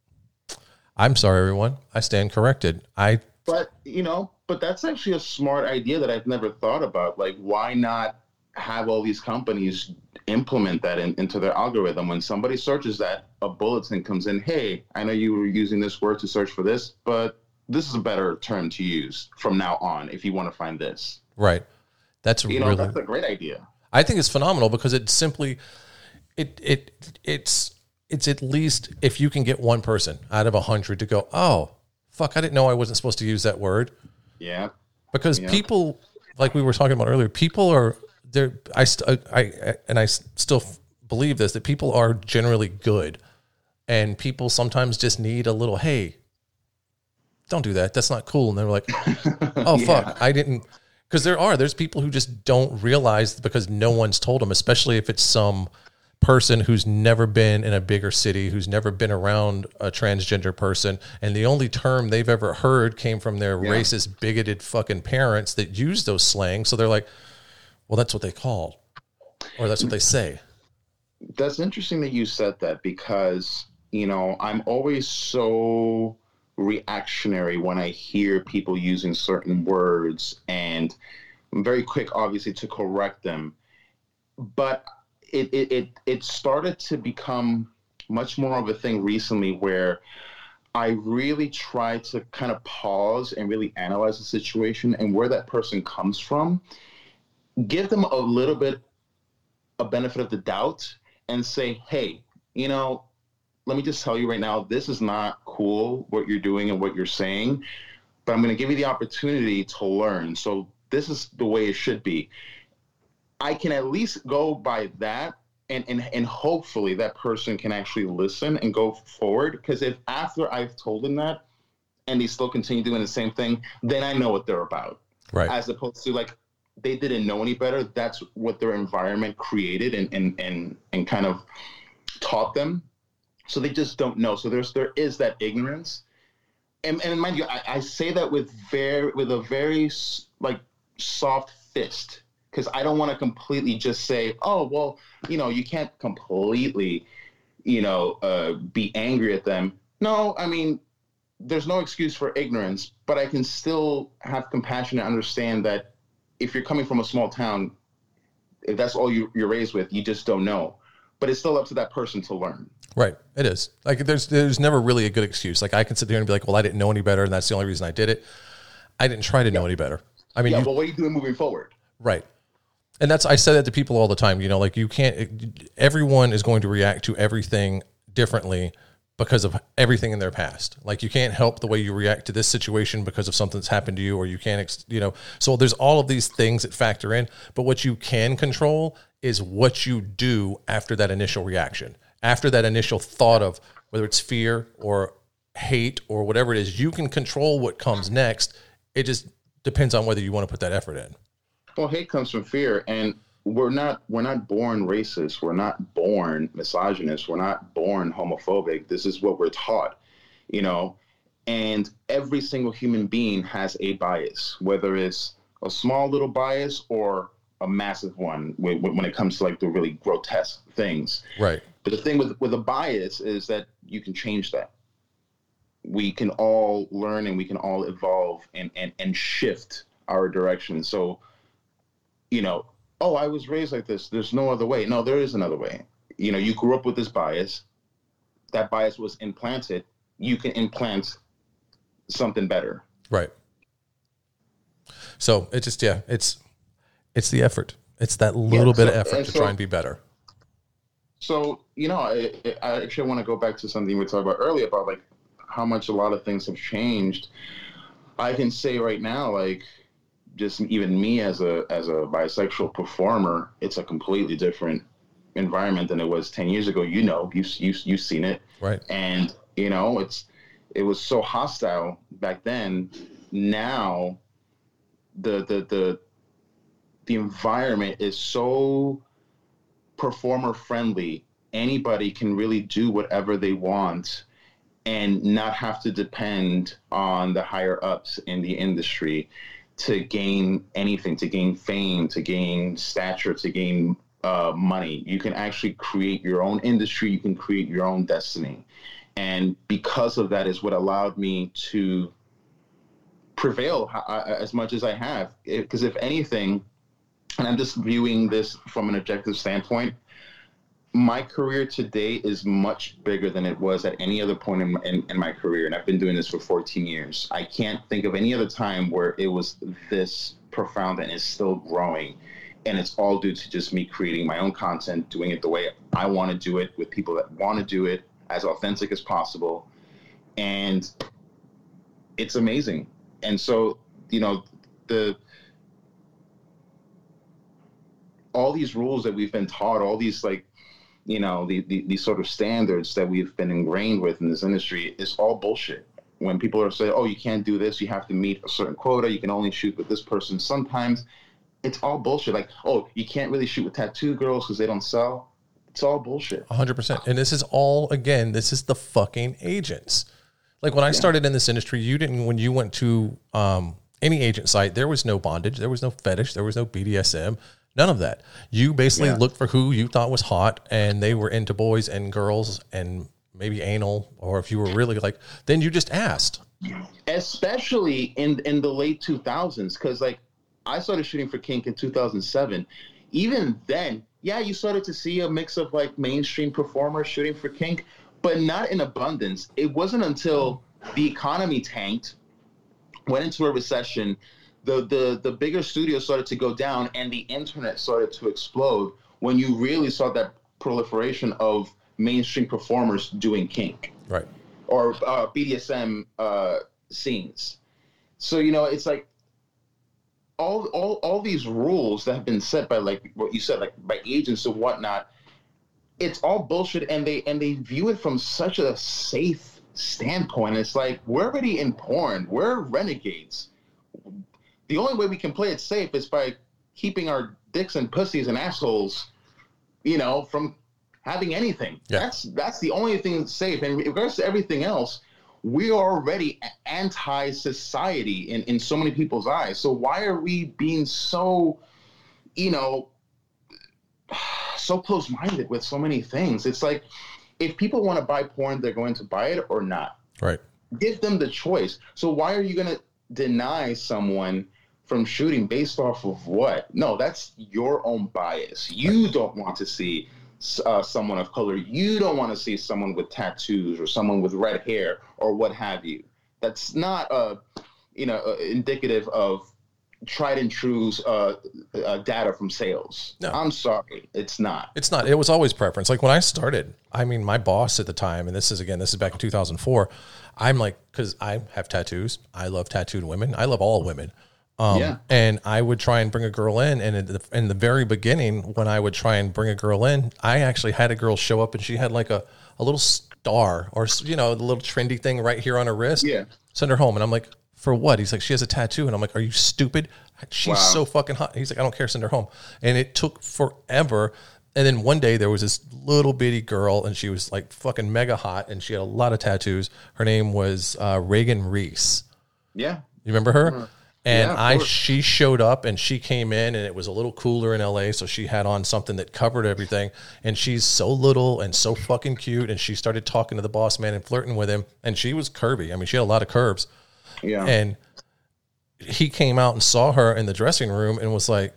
I'm sorry, everyone. I stand corrected. I. But, you know, but that's actually a smart idea that I've never thought about. Like, why not have all these companies implement that in, into their algorithm? When somebody searches that, a bulletin comes in, hey, I know you were using this word to search for this, but this is a better term to use from now on if you want to find this. Right. That's you know, really, that's a great idea. I think it's phenomenal, because it simply, it it it's it's at least, if you can get one person out of a hundred to go, oh, fuck, I didn't know I wasn't supposed to use that word. Yeah. Because yeah. people, like we were talking about earlier, people are, they're, I, st- I, I, and I still believe this, that people are generally good. And people sometimes just need a little, hey, don't do that. That's not cool. And they're like, oh, yeah. fuck, I didn't. Because there are, there's people who just don't realize because no one's told them, especially if it's some person who's never been in a bigger city, who's never been around a transgender person. And the only term they've ever heard came from their yeah. racist, bigoted fucking parents that use those slangs. So they're like, well, that's what they call, or that's what they say. That's interesting that you said that, because, you know, I'm always so reactionary when I hear people using certain words, and I'm very quick, obviously, to correct them. But it it it, it started to become much more of a thing recently, where I really try to kind of pause and really analyze the situation and where that person comes from, give them a little bit a benefit of the doubt, and say, hey, you know, let me just tell you right now, this is not cool what you're doing and what you're saying, but I'm going to give you the opportunity to learn. So this is the way it should be. I can at least go by that, and, and, and hopefully that person can actually listen and go forward. Because if after I've told them that and they still continue doing the same thing, then I know what they're about. Right. As opposed to, like, they didn't know any better. That's what their environment created and, and, and, and kind of taught them. So they just don't know. So there's there is that ignorance, and and mind you, I, I say that with very with a very like soft fist, because I don't want to completely just say, oh, well, you know, you can't completely, you know, uh, be angry at them. No, I mean, there's no excuse for ignorance, but I can still have compassion and understand that if you're coming from a small town, if that's all you, you're raised with, you just don't know. But it's still up to that person to learn. Right. It is. Like there's there's never really a good excuse. Like I can sit there and be like, well, I didn't know any better, and that's the only reason I did it. I didn't try to know any better. I mean, yeah, you, but what are you doing moving forward? Right. And that's, I say that to people all the time, you know, like you can't, everyone is going to react to everything differently because of everything in their past. Like you can't help the way you react to this situation because of something that's happened to you, or you can't, you know, so there's all of these things that factor in, but what you can control is what you do after that initial reaction, after that initial thought of whether it's fear or hate or whatever it is, you can control what comes next. It just depends on whether you want to put that effort in. Well, hate comes from fear, and we're not we're not born racist. We're not born misogynist. We're not born homophobic. This is what we're taught, you know. And every single human being has a bias, whether it's a small little bias or a massive one when, when it comes to like the really grotesque things. Right. But the thing with with a bias is that you can change that. We can all learn and we can all evolve and and, and shift our direction. So, you know, oh, I was raised like this. There's no other way. No, there is another way. You know, you grew up with this bias. That bias was implanted. You can implant something better. Right. So it just, yeah, it's, it's the effort. It's that little Yeah, bit so- of effort and to so- try and be better. So, you know, I, I actually want to go back to something we talked about earlier about like how much a lot of things have changed. I can say right now, like, just even me as a as a bisexual performer, it's a completely different environment than it was ten years ago. You know, you you you've seen it, Right. and you know it's it was so hostile back then. Now, the the the the environment is so performer friendly. Anybody can really do whatever they want and not have to depend on the higher ups in the industry to gain anything, to gain fame, to gain stature, to gain uh, money. You can actually create your own industry. You can create your own destiny. And because of that is what allowed me to prevail as much as I have. Because if anything, and I'm just viewing this from an objective standpoint, my career today is much bigger than it was at any other point in, in, in my career. And I've been doing this for fourteen years. I can't think of any other time where it was this profound and is still growing. And it's all due to just me creating my own content, doing it the way I want to do it, with people that want to do it as authentic as possible. And it's amazing. And so, you know, the all these rules that we've been taught, all these like, you know, the, the, these sort of standards that we've been ingrained with in this industry is all bullshit. When people are saying, oh, you can't do this, you have to meet a certain quota, you can only shoot with this person. Sometimes it's all bullshit. Like, oh, you can't really shoot with tattoo girls because they don't sell. It's all bullshit. one hundred percent. And this is all, again, this is the fucking agents. Like when I started in this industry, you didn't, when you went to um, any agent site, there was no bondage, there was no fetish, there was no B D S M. None of that. You basically Yeah. looked for who you thought was hot, and they were into boys and girls and maybe anal, or if you were really like, then you just asked. Especially in in the late two thousands, because like I started shooting for kink in two thousand seven. Even then, yeah, you started to see a mix of like mainstream performers shooting for kink, but not in abundance. It wasn't until the economy tanked, went into a recession, the the the bigger studios started to go down, and the internet started to explode, when you really saw that proliferation of mainstream performers doing kink Right. or uh, B D S M uh, scenes. So, you know, it's like all all all these rules that have been set by, like what you said, like by agents and whatnot. It's all bullshit, and they and they view it from such a safe standpoint. It's like, we're already in porn. We're renegades. The only way we can play it safe is by keeping our dicks and pussies and assholes, you know, from having anything. Yeah. That's that's the only thing that's safe. And in regards to everything else, we are already anti-society in, in so many people's eyes. So why are we being so, you know, so close-minded with so many things. It's like, if people want to buy porn, they're going to buy it or not. Right. Give them the choice. So why are you going to deny someone from shooting based off of what? No, that's your own bias. You don't want to see uh, someone of color. You don't want to see someone with tattoos or someone with red hair or what have you. That's not, uh, you know, uh, indicative of tried and true uh, uh, data from sales. No. I'm sorry, it's not. It's not. It was always preference. Like when I started, I mean, my boss at the time, and this is again, this is back in two thousand four. I'm like, because I have tattoos. I love tattooed women. I love all women. Um, yeah. And I would try and bring a girl in, and in the, in the very beginning, when I would try and bring a girl in, I actually had a girl show up, and she had like a a little star, or you know, the little trendy thing right here on her wrist. Yeah. Send her home, and I'm like, for what? He's like, she has a tattoo. And I'm like, are you stupid? She's wow. so fucking hot. He's like, I don't care. Send her home. And it took forever. And then one day there was this little bitty girl, and she was like fucking mega hot, and she had a lot of tattoos. Her name was uh, Reagan Reese. Yeah. You remember her? Mm-hmm. And yeah, I, she showed up, and she came in, and it was a little cooler in L A. So she had on something that covered everything. And she's so little and so fucking cute. And she started talking to the boss man and flirting with him. And she was curvy. I mean, she had a lot of curves. Yeah. And he came out and saw her in the dressing room and was like,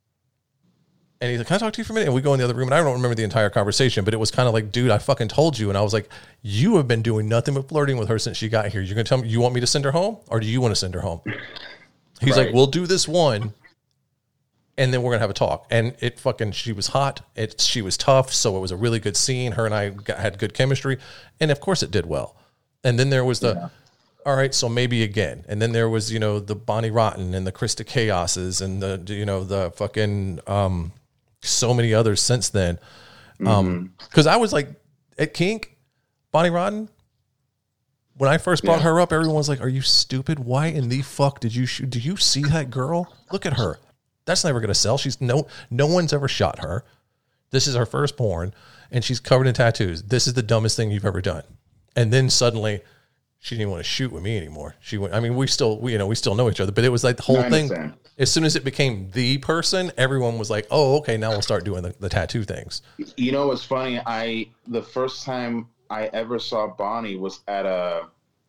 and he's like, can I talk to you for a minute? And we go in the other room, and I don't remember the entire conversation, but it was kind of like, dude, I fucking told you. And I was like, you have been doing nothing but flirting with her since she got here. You're going to tell me you want me to send her home, or do you want to send her home? He's right. like, we'll do this one, and then we're going to have a talk. And it fucking, she was hot. It, she was tough. So it was a really good scene. Her and I got, had good chemistry. And of course it did well. And then there was the, yeah. all right, so maybe again. And then there was, you know, the Bonnie Rotten and the Krista Chaoses and the, you know, the fucking, um, so many others since then. Mm-hmm. Um, cause I was like at Kink, Bonnie Rotten, when I first brought yeah. her up, everyone was like, are you stupid? Why in the fuck did you shoot? Do you see that girl? Look at her. That's never going to sell. She's no, no one's ever shot her. This is her first porn, and she's covered in tattoos. This is the dumbest thing you've ever done. And then suddenly she didn't want to shoot with me anymore. She went, I mean, we still, we, you know, we still know each other, but it was like the whole I thing. Understand. As soon as it became the person, everyone was like, oh, okay, now we'll start doing the, the tattoo things. You know, what's funny? I, the first time I ever saw Bonnie was at a,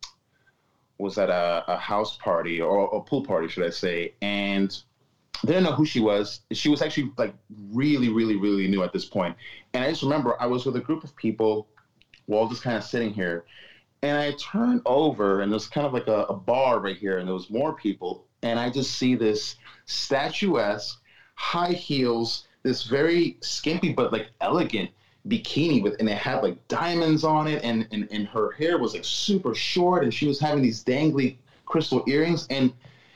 was at a, a house party or a pool party, should I say. And I didn't know who she was. She was actually like really, really, really new at this point. And I just remember I was with a group of people. We're all just kind of sitting here. And I turned over, and there's kind of like a, a bar right here, and there was more people. And I just see this statuesque, high heels, this very skimpy but like elegant bikini with, and it had like diamonds on it, and, and, and her hair was like super short, and she was having these dangly crystal earrings. And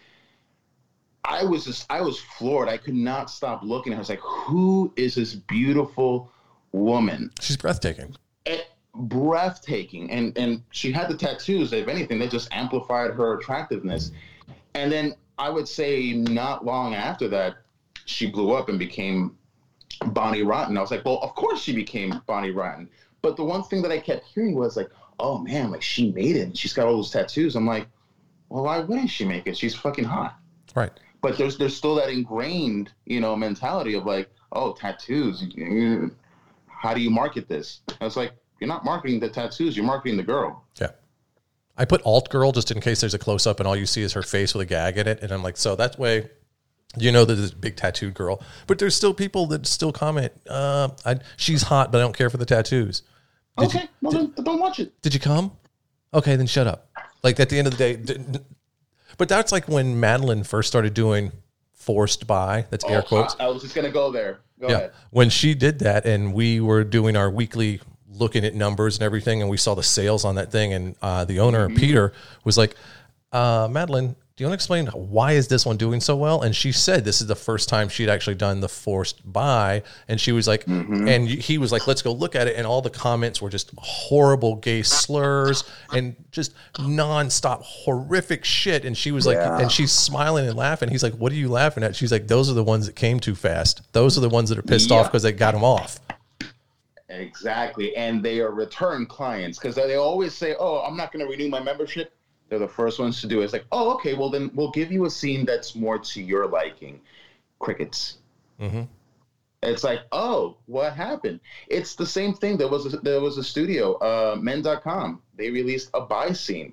I was just, I was floored. I could not stop looking. I was like, who is this beautiful woman? She's breathtaking. And, breathtaking. And and she had the tattoos. If anything, they just amplified her attractiveness. And then I would say not long after that, she blew up and became Bonnie Rotten. I was like, well, of course she became Bonnie Rotten. But the one thing that I kept hearing was like, oh man, like she made it. She's got all those tattoos. I'm like, well, why wouldn't she make it? She's fucking hot. Right. But there's there's still that ingrained, you know, mentality of like, oh, tattoos. How do you market this? I was like, you're not marketing the tattoos. You're marketing the girl. Yeah. I put alt girl just in case there's a close up and all you see is her face with a gag in it. And I'm like, so that way, you know, that this big tattooed girl, but there's still people that still comment, uh, I, she's hot, but I don't care for the tattoos. Did okay. You, well, did, then don't watch it. Did you come? Okay. Then shut up. Like at the end of the day, did, but that's like when Madeline first started doing forced buy. That's air oh, quotes. I, I was just going to go there. Go yeah. ahead. When she did that and we were doing our weekly looking at numbers and everything, and we saw the sales on that thing, and uh, the owner, mm-hmm. Peter, was like, uh, Madeline, do you want to explain why is this one doing so well? And she said this is the first time she'd actually done the forced buy, and she was like, mm-hmm. and he was like, let's go look at it, and all the comments were just horrible gay slurs and just nonstop horrific shit, and she was like, yeah. and she's smiling and laughing. He's like, what are you laughing at? She's like, those are the ones that came too fast. Those are the ones that are pissed yeah. off because they got them off. Exactly. And they are return clients because they always say, oh, I'm not going to renew my membership. They're the first ones to do it. It's like, oh, okay, well, then we'll give you a scene that's more to your liking. Crickets. Mm-hmm. It's like, oh, what happened? It's the same thing. There was a, there was a studio, uh, men dot com. They released a bi scene,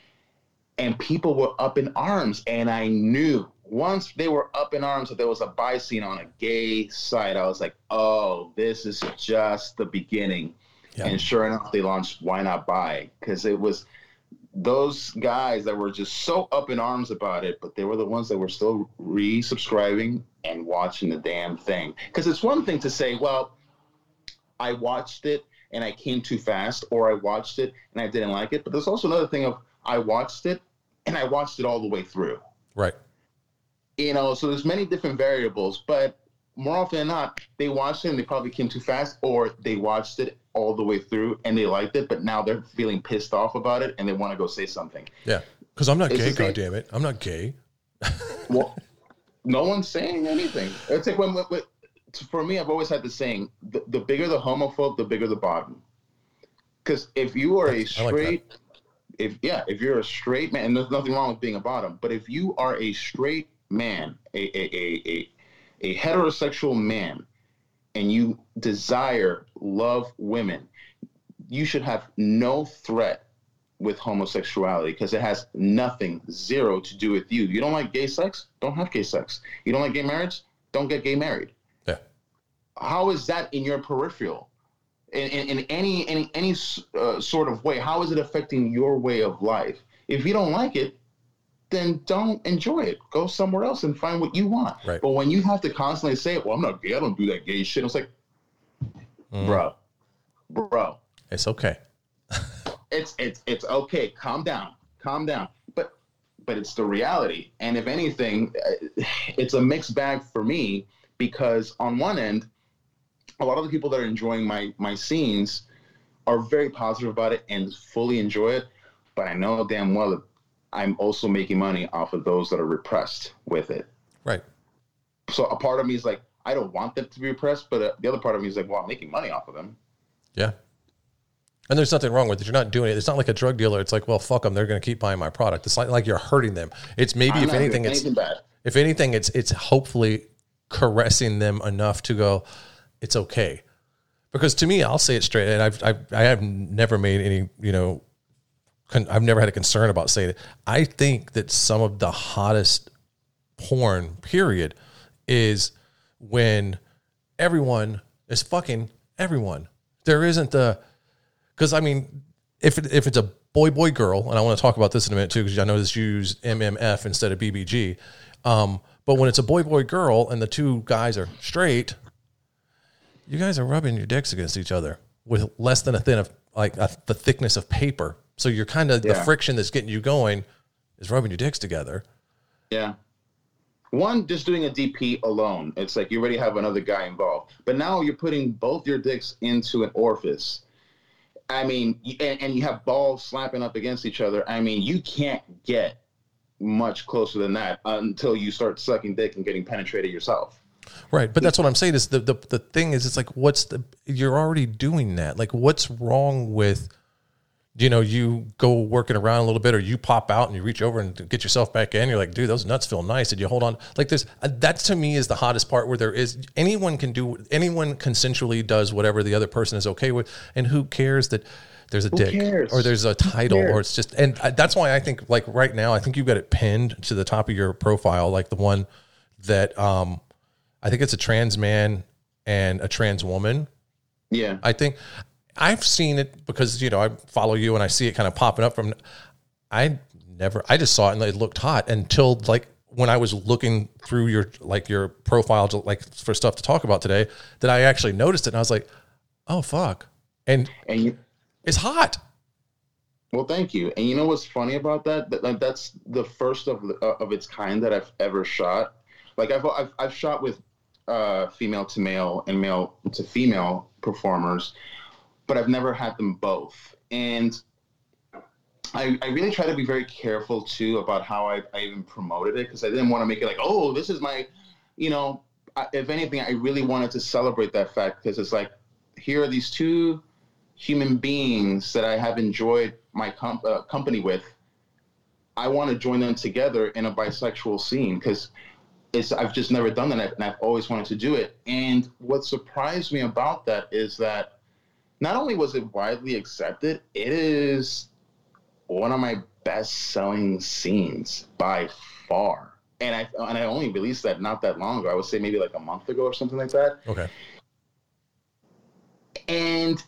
and people were up in arms. And I knew once they were up in arms that there was a bi scene on a gay site, I was like, oh, this is just the beginning. Yeah. And sure enough, they launched Why Not Bi, because it was those guys that were just so up in arms about it, but they were the ones that were still resubscribing and watching the damn thing. Because it's one thing to say, well, I watched it and I came too fast, or I watched it and I didn't like it. But there's also another thing of I watched it and I watched it all the way through. Right. You know, so there's many different variables, but more often than not, they watched it and they probably came too fast, or they watched it all the way through and they liked it, but now they're feeling pissed off about it and they want to go say something. Yeah, because I'm not it's gay, goddammit. I'm not gay. Well, no one's saying anything. It's like when, when, when for me, I've always had the saying, the, the bigger the homophobe, the bigger the bottom. Because if you are a straight, like if yeah, if you're a straight man, and there's nothing wrong with being a bottom, but if you are a straight man, a a a a, a heterosexual man, and you desire, love women, you should have no threat with homosexuality, because it has nothing, zero to do with you. You don't like gay sex? Don't have gay sex. You don't like gay marriage? Don't get gay married. Yeah. How is that in your peripheral? In, in, in any any any uh, sort of way, how is it affecting your way of life? If you don't like it, then don't enjoy it. Go somewhere else and find what you want. Right. But when you have to constantly say, well, I'm not gay, I don't do that gay shit, it's like, mm. bro, bro. It's okay. it's it's it's okay. Calm down. Calm down. But but it's the reality. And if anything, it's a mixed bag for me, because on one end, a lot of the people that are enjoying my my scenes are very positive about it and fully enjoy it. But I know damn well that I'm also making money off of those that are repressed with it. Right. So a part of me is like, I don't want them to be repressed, but uh, the other part of me is like, well, I'm making money off of them. Yeah. And there's nothing wrong with it. You're not doing it. It's not like a drug dealer. It's like, well, fuck them. They're going to keep buying my product. It's not like you're hurting them. It's maybe, I'm if anything, it's, anything bad. if anything, it's, it's hopefully caressing them enough to go, it's okay. Because to me, I'll say it straight. And I've, I've, I have never made any, you know, con- I've never had a concern about saying it. I think that some of the hottest porn, period, is when everyone is fucking everyone. There isn't the, because I mean, if it, if it's a boy boy girl, and I want to talk about this in a minute too, because I know this use M M F instead of B B G. Um, but when it's a boy boy girl and the two guys are straight, you guys are rubbing your dicks against each other with less than a thin of like a, the thickness of paper. So you're kind of yeah. the friction that's getting you going is rubbing your dicks together. Yeah. One, just doing a D P alone, it's like you already have another guy involved. But now you're putting both your dicks into an orifice. I mean, and, and you have balls slapping up against each other. I mean, you can't get much closer than that until you start sucking dick and getting penetrated yourself. Right. But that's what I'm saying is the, the, the thing is, it's like, what's the, you're already doing that. Like, what's wrong with, you know, you go working around a little bit, or you pop out and you reach over and get yourself back in. You're like, dude, those nuts feel nice. And you hold on. Like there's, uh, that to me is the hottest part, where there is, anyone can do, anyone consensually does whatever the other person is okay with. And who cares that there's a who dick cares? Or there's a title, or it's just, and that's why I think like right now, I think you've got it pinned to the top of your profile. Like the one that, um, I think it's a trans man and a trans woman. Yeah. I think, I've seen it because, you know, I follow you and I see it kind of popping up from, I never, I just saw it and it looked hot until like when I was looking through your, like your profile to like for stuff to talk about today, that I actually noticed it and I was like, oh fuck. And, and you, it's hot. Well, thank you. And you know what's funny about that? That like, that's the first of the, uh, of its kind that I've ever shot. Like I've, I've, I've shot with uh, female to male and male to female performers, but I've never had them both. And I, I really try to be very careful too about how I, I even promoted it, because I didn't want to make it like, oh, this is my, you know, I, if anything, I really wanted to celebrate that fact, because it's like, here are these two human beings that I have enjoyed my com- uh, company with. I want to join them together in a bisexual scene, because it's I've just never done that, and I've always wanted to do it. And what surprised me about that is that not only was it widely accepted, it is one of my best-selling scenes by far. And I and I only released that not that long ago. I would say maybe like a month ago or something like that. Okay. And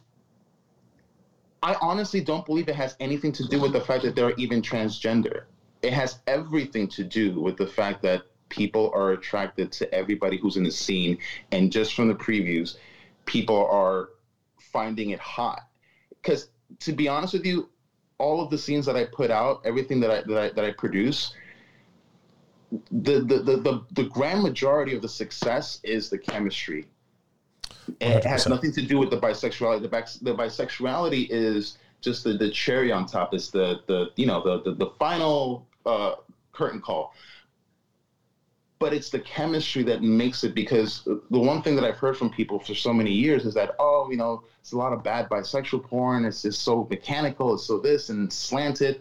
I honestly don't believe it has anything to do with the fact that they're even transgender. It has everything to do with the fact that people are attracted to everybody who's in the scene. And just from the previews, people are finding it hot. Because to be honest with you, all of the scenes that I put out, everything that I that I, that I produce, the the, the the the grand majority of the success is the chemistry. And it has nothing to do with the bisexuality. The, bis- the bisexuality is just the, the cherry on top. It's the the you know the the, the final uh, curtain call. But it's the chemistry that makes it, because the one thing that I've heard from people for so many years is that, oh, you know, it's a lot of bad bisexual porn. It's just so mechanical. It's so this and slanted.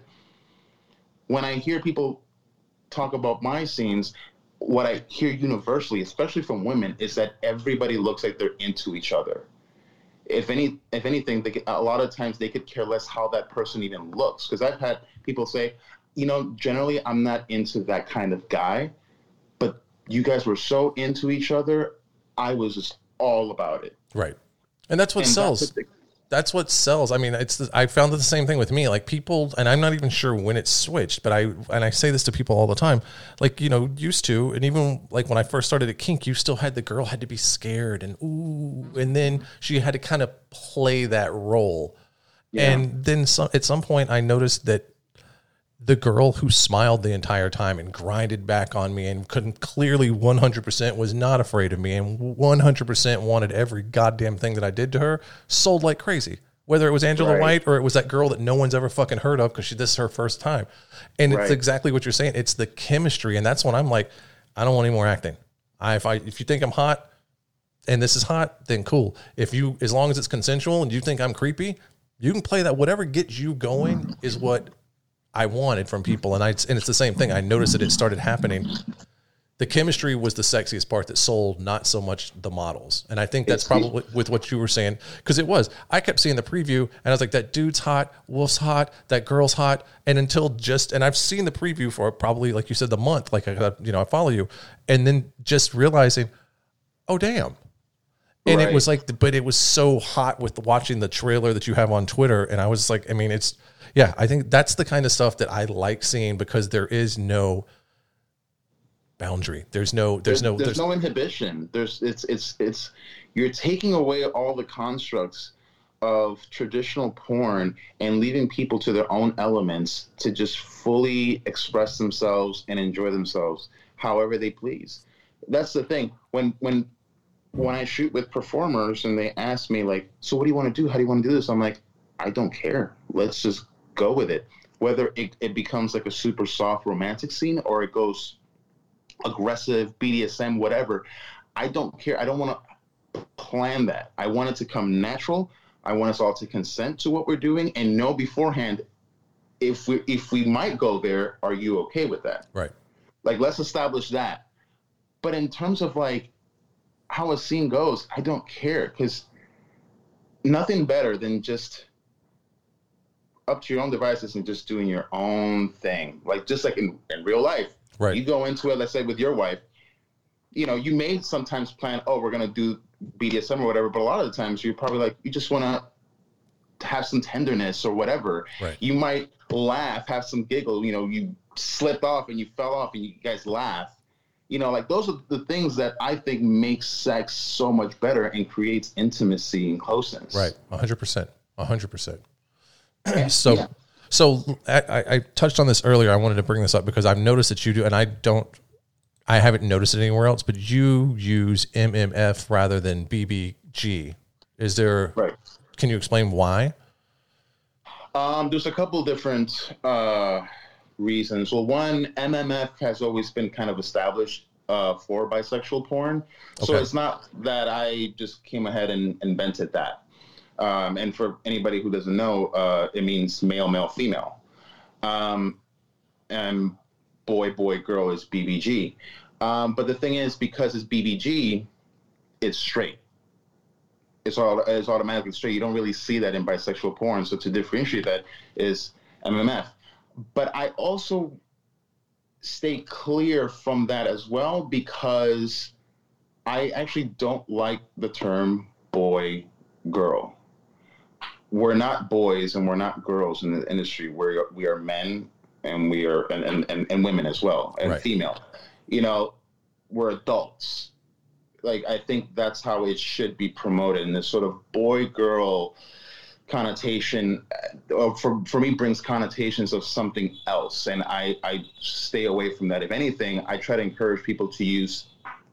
When I hear people talk about my scenes, what I hear universally, especially from women, is that everybody looks like they're into each other. If any, if anything, they could, a lot of times they could care less how that person even looks. Because I've had people say, you know, generally I'm not into that kind of guy, but you guys were so into each other, I was just all about it. Right. And that's what and sells. That's, the, that's what sells. I mean, it's the, I found the same thing with me. Like people, and I'm not even sure when it switched, but I and I say this to people all the time. Like, you know, used to, and even like when I first started at Kink, you still had the girl had to be scared and ooh, and then she had to kind of play that role. Yeah. And then some, at some point, I noticed that the girl who smiled the entire time and grinded back on me and couldn't clearly one hundred percent was not afraid of me and one hundred percent wanted every goddamn thing that I did to her, sold like crazy. Whether it was Angela right. White or it was that girl that no one's ever fucking heard of because this is her first time. And right. it's exactly what you're saying. It's the chemistry. And that's when I'm like, I don't want any more acting. I, if I, if you think I'm hot and this is hot, then cool. If you, as long as it's consensual and you think I'm creepy, you can play that. Whatever gets you going is what I wanted from people. And I, and it's the same thing. I noticed that it started happening. The chemistry was the sexiest part that sold, not so much the models. And I think that's probably with what you were saying, because it was, I kept seeing the preview and I was like, that dude's hot, Wolf's hot, that girl's hot. And until just, and I've seen the preview for probably, like you said, the month, like, I, you know, I follow you. And then just realizing, oh, damn. And right. it was like, but it was so hot with watching the trailer that you have on Twitter. And I was like, I mean, it's, yeah, I think that's the kind of stuff that I like seeing, because there is no boundary. There's no, there's, there's no, there's, there's no inhibition. There's, it's, it's, it's, you're taking away all the constructs of traditional porn and leaving people to their own elements to just fully express themselves and enjoy themselves however they please. That's the thing. When, when, when I shoot with performers and they ask me like, so what do you want to do? How do you want to do this? I'm like, I don't care. Let's just go with it. Whether it, it becomes like a super soft romantic scene or it goes aggressive, B D S M, whatever, I don't care. I don't want to plan that. I want it to come natural. I want us all to consent to what we're doing and know beforehand if we if we might go there, are you okay with that? Right. Like, let's establish that. But in terms of like how a scene goes, I don't care, because nothing better than just up to your own devices and just doing your own thing. Like, just like in, in real life, right? You go into it, let's say with your wife, you know, you may sometimes plan, oh, we're going to do B D S M or whatever, but a lot of the times you're probably like, you just want to have some tenderness or whatever. Right. You might laugh, have some giggle, you know, you slipped off and you fell off and you guys laugh. You know, like, those are the things that I think makes sex so much better and creates intimacy and closeness. Right. A hundred percent. A hundred percent. So, yeah. so I, I touched on this earlier. I wanted to bring this up because I've noticed that you do, and I don't, I haven't noticed it anywhere else, but you use M M F rather than B B G. Is there, right. Can you explain why? Um, there's a couple different, uh, reasons. Well, one, M M F has always been kind of established uh, for bisexual porn. Okay. So it's not that I just came ahead and invented that. Um, and for anybody who doesn't know, uh, it means male, male, female. Um, and boy, boy, girl is B B G. Um, but the thing is, because it's B B G, it's straight. It's all it's automatically straight. You don't really see that in bisexual porn. So to differentiate that is M M F. But I also stay clear from that as well, because I actually don't like the term boy girl. We're not boys and we're not girls in the industry. We're we are men and we are and, and, and, and women as well, and right. female. You know, we're adults. Like, I think that's how it should be promoted. And this sort of boy girl connotation, uh, for for me, brings connotations of something else, and I I stay away from that. If anything, I try to encourage people to use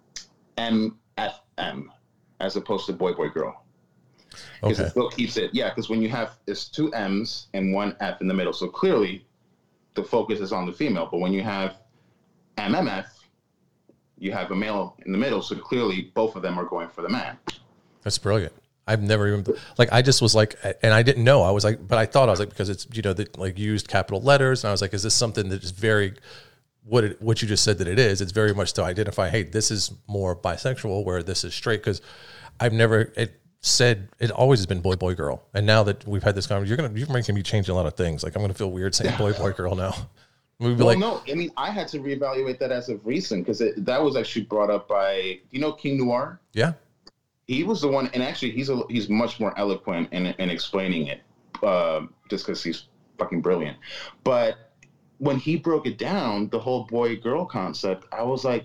M F M as opposed to boy boy girl, because Okay. it still keeps it. Yeah, because when you have it's two M's and one F in the middle, so clearly the focus is on the female. But when you have M M F, you have a male in the middle, so clearly both of them are going for the man. That's brilliant. I've never even like I just was like, and I didn't know. I was like, but I thought I was like, because it's, you know, that like used capital letters, and I was like, is this something that is very what it, what you just said that it is? It's very much to identify, hey, this is more bisexual, where this is straight. Because I've never it said it always has been boy boy girl, and now that we've had this conversation, you're gonna you're making me change a lot of things. Like I'm gonna feel weird saying boy boy girl now. We'd be Well, like, no, I mean, I had to reevaluate that as of recent, because that was actually brought up by, you know, King Noir? yeah, He was the one, and actually he's a, he's much more eloquent in, in explaining it, uh, just because he's fucking brilliant. But when he broke it down, the whole boy-girl concept, I was like,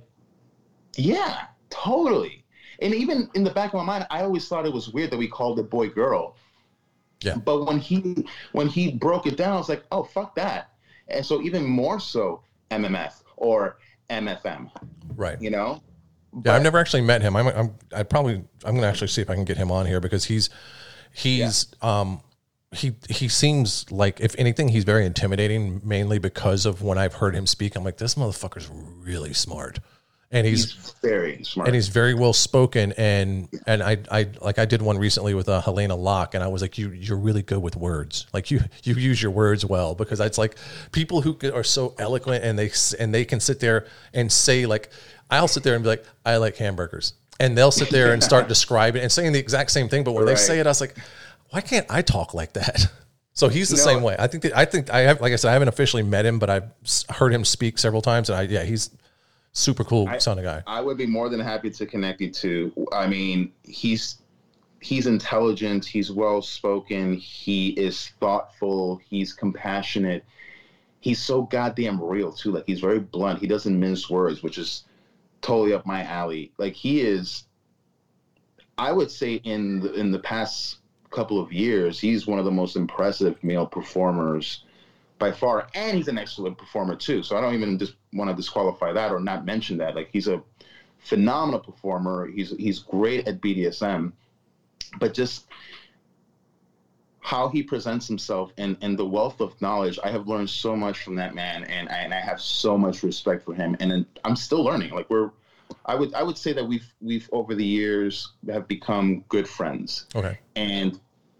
yeah, totally. And even in the back of my mind, I always thought it was weird that we called it boy-girl. Yeah. But when he when he broke it down, I was like, oh, fuck that. And so even more so M M F or M F M, right. you know? Yeah, But- I've never actually met him. I'm, I'm, I probably, I'm going to actually see if I can get him on here, because he's, he's, um, he, he seems like, if anything, he's very intimidating, mainly because of when I've heard him speak, I'm like, this motherfucker's really smart. And he's, He's very smart. and he's very well spoken. And, and I, I, like I did one recently with uh, Helena Locke, and I was like, you, you're really good with words. Like you, you use your words well, because it's like people who are so eloquent and they, and they can sit there and say, like, I'll sit there and be like, I like hamburgers. And they'll sit there and start describing and saying the exact same thing. But when Right. they say it, I was like, why can't I talk like that? So he's the No. same way. I think that, I think I have, like I said, I haven't officially met him, but I've s- heard him speak several times. And I, yeah, he's super cool sounding guy. I would be more than happy to connect you to. I mean, he's he's intelligent, he's well spoken, he is thoughtful, he's compassionate. He's so goddamn real too. Like, he's very blunt. He doesn't mince words, which is totally up my alley. Like, he is, I would say in the, in the past couple of years, he's one of the most impressive male performers by far, and he's an excellent performer too. So I don't even just want to disqualify that or not mention that. Like, he's a phenomenal performer. He's he's great at B D S M, but just how he presents himself and, and the wealth of knowledge, I have learned so much from that man, and I, and I have so much respect for him. And I'm still learning. Like, we're, I would I would say that we've we've over the years have become good friends. Okay. And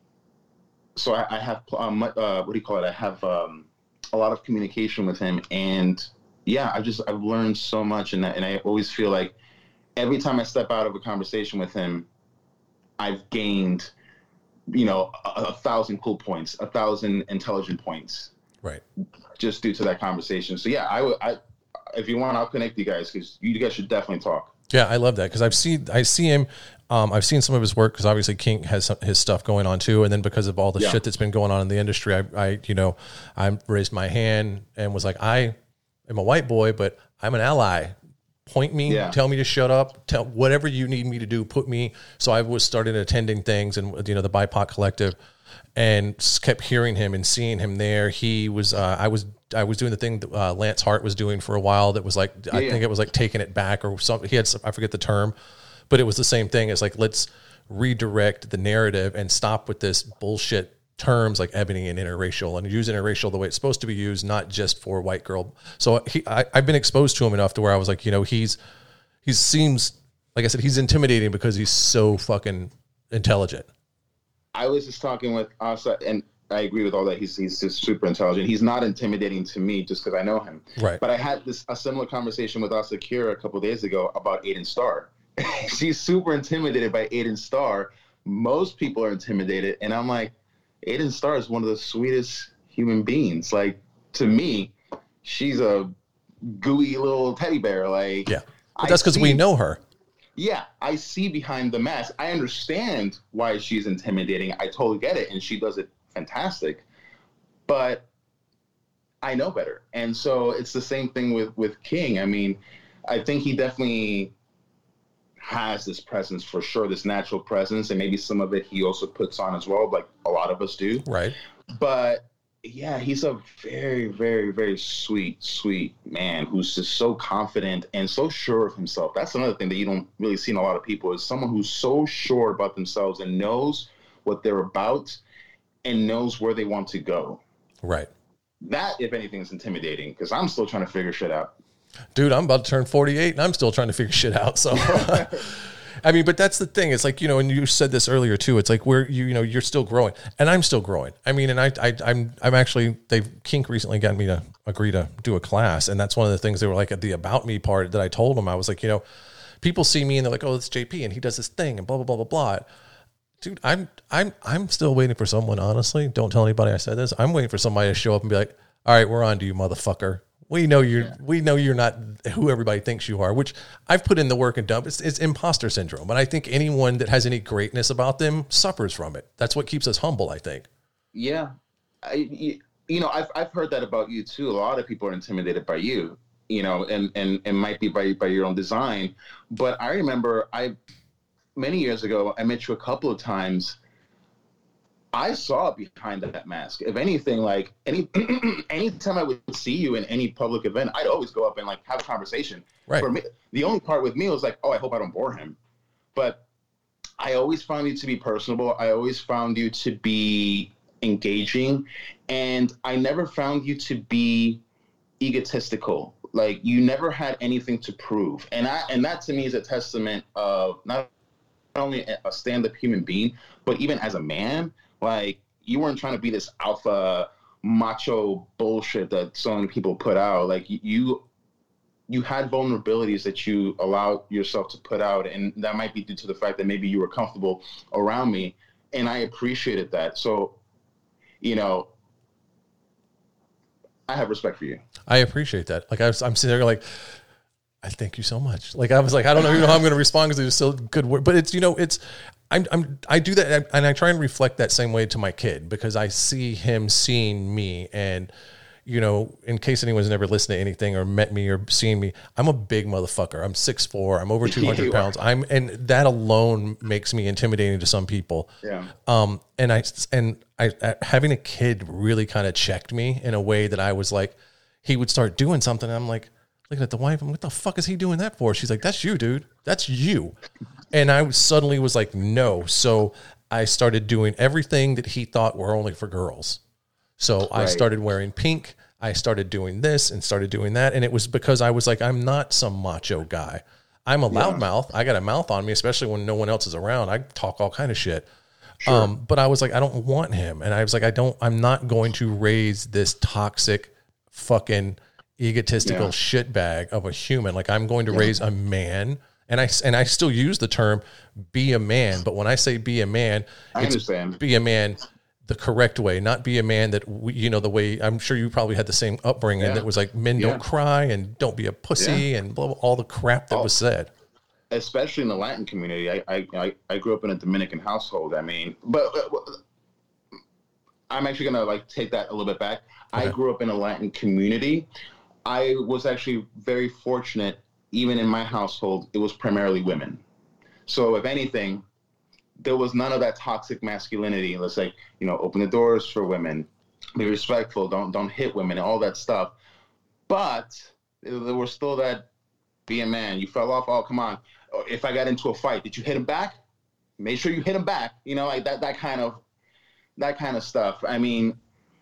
so I, I have um, uh, what do you call it? I have um, a lot of communication with him, and yeah, I just I've learned so much, and and I always feel like every time I step out of a conversation with him, I've gained, you know, a, a thousand cool points, a thousand intelligent points, Right. just due to that conversation. So yeah, I would I if you want, I'll connect you guys, because you guys should definitely talk. Yeah, I love that, because I've seen I see him. Um, I've seen some of his work, because obviously King has some, his stuff going on too, and then because of all the Yeah. shit that's been going on in the industry, I, I you know I raised my hand and was like, I am a white boy, but I'm an ally. Point me, Yeah. tell me to shut up, tell whatever you need me to do. Put me. So I was started attending things, and you know the B I P O C Collective, and just kept hearing him and seeing him there. He was uh, I was I was doing the thing that uh, Lance Hart was doing for a while. That was like I yeah. think it was like taking it back or something. He had some, I forget the term, but it was the same thing. It's like, let's redirect the narrative and stop with this bullshit terms like ebony and interracial, and use interracial the way it's supposed to be used, not just for white girl. So he, I, I've been exposed to him enough to where I was like, you know, he's, he seems, like I said, he's intimidating because he's so fucking intelligent. I was just talking with Asa, and I agree with all that. He's he's just super intelligent. He's not intimidating to me just because I know him. Right. But I had this a similar conversation with Asa Akira a couple of days ago about Aiden Starr. She's super intimidated by Aiden Starr. Most people are intimidated, and I'm like, Aiden Starr is one of the sweetest human beings. Like, to me, she's a gooey little teddy bear. Like, yeah, but that's because we know her. Yeah, I see behind the mask. I understand why she's intimidating. I totally get it, and she does it fantastic. But I know better, and so it's the same thing with with King. I mean, I think he definitely has this presence for sure, this natural presence, and maybe some of it he also puts on as well, like a lot of us do. Right. But yeah, he's a very, very, very sweet, sweet man who's just so confident and so sure of himself. That's another thing that you don't really see in a lot of people, is someone who's so sure about themselves and knows what they're about and knows where they want to go. Right. That, if anything, is intimidating, because I'm still trying to figure shit out. Dude, I'm about to turn forty-eight and I'm still trying to figure shit out. So, I mean, but that's the thing. It's like, you know, and you said this earlier too. It's like we're, you, you know, you're still growing and I'm still growing. I mean, and I, I, I'm, I'm actually, they've Kink recently got me to agree to do a class. And that's one of the things they were like at the about me part that I told them. I was like, you know, people see me and they're like, oh, it's J P and he does this thing and blah, blah, blah, blah, blah. Dude, I'm, I'm, I'm still waiting for someone, honestly. Don't tell anybody I said this. I'm waiting for somebody to show up and be like, all right, we're on to you, motherfucker. We know you're, yeah. we know you're not who everybody thinks you are, which I've put in the work and done. It's, it's imposter syndrome. But I think anyone that has any greatness about them suffers from it. That's what keeps us humble, I think. Yeah. I, you know, I've, I've heard that about you too. A lot of people are intimidated by you, you know, and, and, and might be by, by your own design. But I remember I, many years ago, I met you a couple of times. I saw behind that mask. If anything, like any anytime I would see you in any public event, I'd always go up and like have a conversation. Right. For me, the only part with me was like, oh, I hope I don't bore him. But I always found you to be personable. I always found you to be engaging, and I never found you to be egotistical. Like, you never had anything to prove, and I and that to me is a testament of not only a stand-up human being, but even as a man. Like, you weren't trying to be this alpha macho bullshit that so many people put out. Like, you you had vulnerabilities that you allowed yourself to put out, and that might be due to the fact that maybe you were comfortable around me, and I appreciated that. So, you know, I have respect for you. I appreciate that. Like, I was, I'm sitting there like, I thank you so much. Like, I was like, I don't even know how I'm going to respond because it was still good work. But it's, you know, it's, I'm, I'm, I do that. And I try and reflect that same way to my kid, because I see him seeing me. And, you know, in case anyone's never listened to anything or met me or seen me, I'm a big motherfucker. I'm six foot four. I'm over two hundred pounds. I'm, and that alone makes me intimidating to some people. Yeah. Um, and I, and I, I having a kid really kind of checked me in a way that I was like, he would start doing something. And I'm like, looking at the wife, I'm like, what the fuck is he doing that for? She's like, that's you, dude. That's you. And I suddenly was like, no. So I started doing everything that he thought were only for girls. So right. I started wearing pink. I started doing this and started doing that. And it was because I was like, I'm not some macho guy. I'm a loudmouth. Yeah. I got a mouth on me, especially when no one else is around. I talk all kind of shit. Sure. Um, but I was like, I don't want him. And I was like, I don't, I'm not going to raise this toxic fucking egotistical yeah. shitbag of a human. Like, I'm going to yeah. raise a man, and I and I still use the term be a man, but when I say be a man, I it's understand. Be a man the correct way, not be a man that we, you know, the way, I'm sure you probably had the same upbringing yeah. that was like, men yeah. don't cry and don't be a pussy yeah. and blah, blah, all the crap that oh, was said. Especially in the Latin community. I, I, I grew up in a Dominican household. I mean, but, but I'm actually going to like take that a little bit back. Okay. I grew up in a Latin community. I was actually very fortunate. Even in my household, it was primarily women. So if anything, there was none of that toxic masculinity. Let's say, you know, open the doors for women, be respectful, don't don't hit women, and all that stuff. But there was still that, be a man. You fell off. Oh, come on. If I got into a fight, did you hit him back? Make sure you hit him back. You know, like that that kind of that kind of stuff. I mean,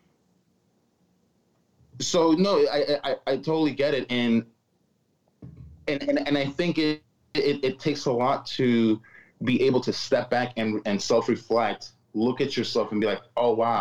so no, I I, I totally get it, and and and, and I think it, it it takes a lot to be able to step back and and self-reflect, look at yourself and be like, oh wow,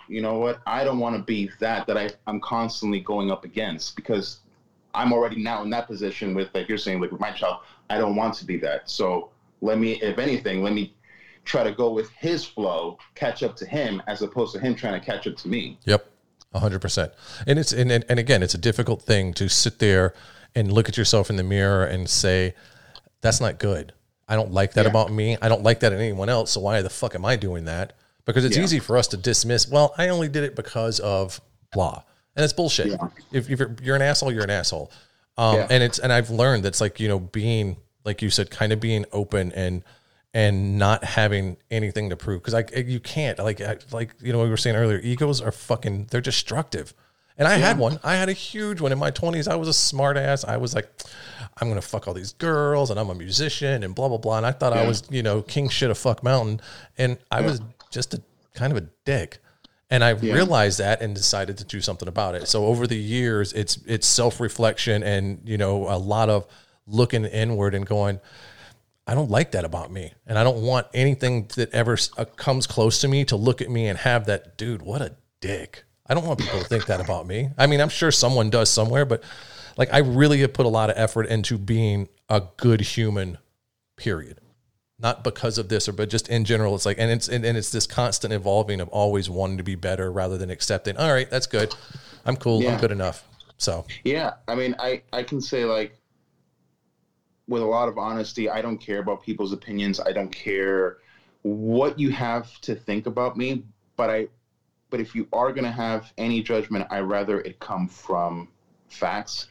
you know what? I don't want to be that, that I, I'm constantly going up against, because I'm already now in that position with, like you're saying, like with my child, I don't want to be that. So let me, if anything, let me try to go with his flow, catch up to him, as opposed to him trying to catch up to me. Yep. A hundred percent. And it's, and, and again, it's a difficult thing to sit there and look at yourself in the mirror and say, that's not good. I don't like that yeah. about me. I don't like that in anyone else. So why the fuck am I doing that? Because it's yeah. easy for us to dismiss, well, I only did it because of blah. And it's bullshit. Yeah. If, if you're, you're an asshole, you're an asshole. Um, yeah. And it's, and I've learned that's like, you know, being, like you said, kind of being open and, and not having anything to prove. Cause like, you can't like, like, you know, we were saying earlier, egos are fucking, they're destructive. And I yeah. had one, I had a huge one in my twenties. I was a smart ass. I was like, I'm going to fuck all these girls and I'm a musician and blah, blah, blah. And I thought yeah. I was, you know, king shit of fuck mountain. And I yeah. was just a kind of a dick. And I yeah. realized that and decided to do something about it. So over the years, it's it's self-reflection and, you know, a lot of looking inward and going, I don't like that about me. And I don't want anything that ever uh, comes close to me to look at me and have that, dude, what a dick. I don't want people to think that about me. I mean, I'm sure someone does somewhere, but like I really have put a lot of effort into being a good human, period. Not because of this, or but just in general. It's like, and it's and, and it's this constant evolving of always wanting to be better rather than accepting. All right, that's good. I'm cool. Yeah. I'm good enough. So yeah, I mean, I I can say like with a lot of honesty, I don't care about people's opinions. I don't care what you have to think about me. But I, but if you are gonna have any judgment, I rather it come from facts.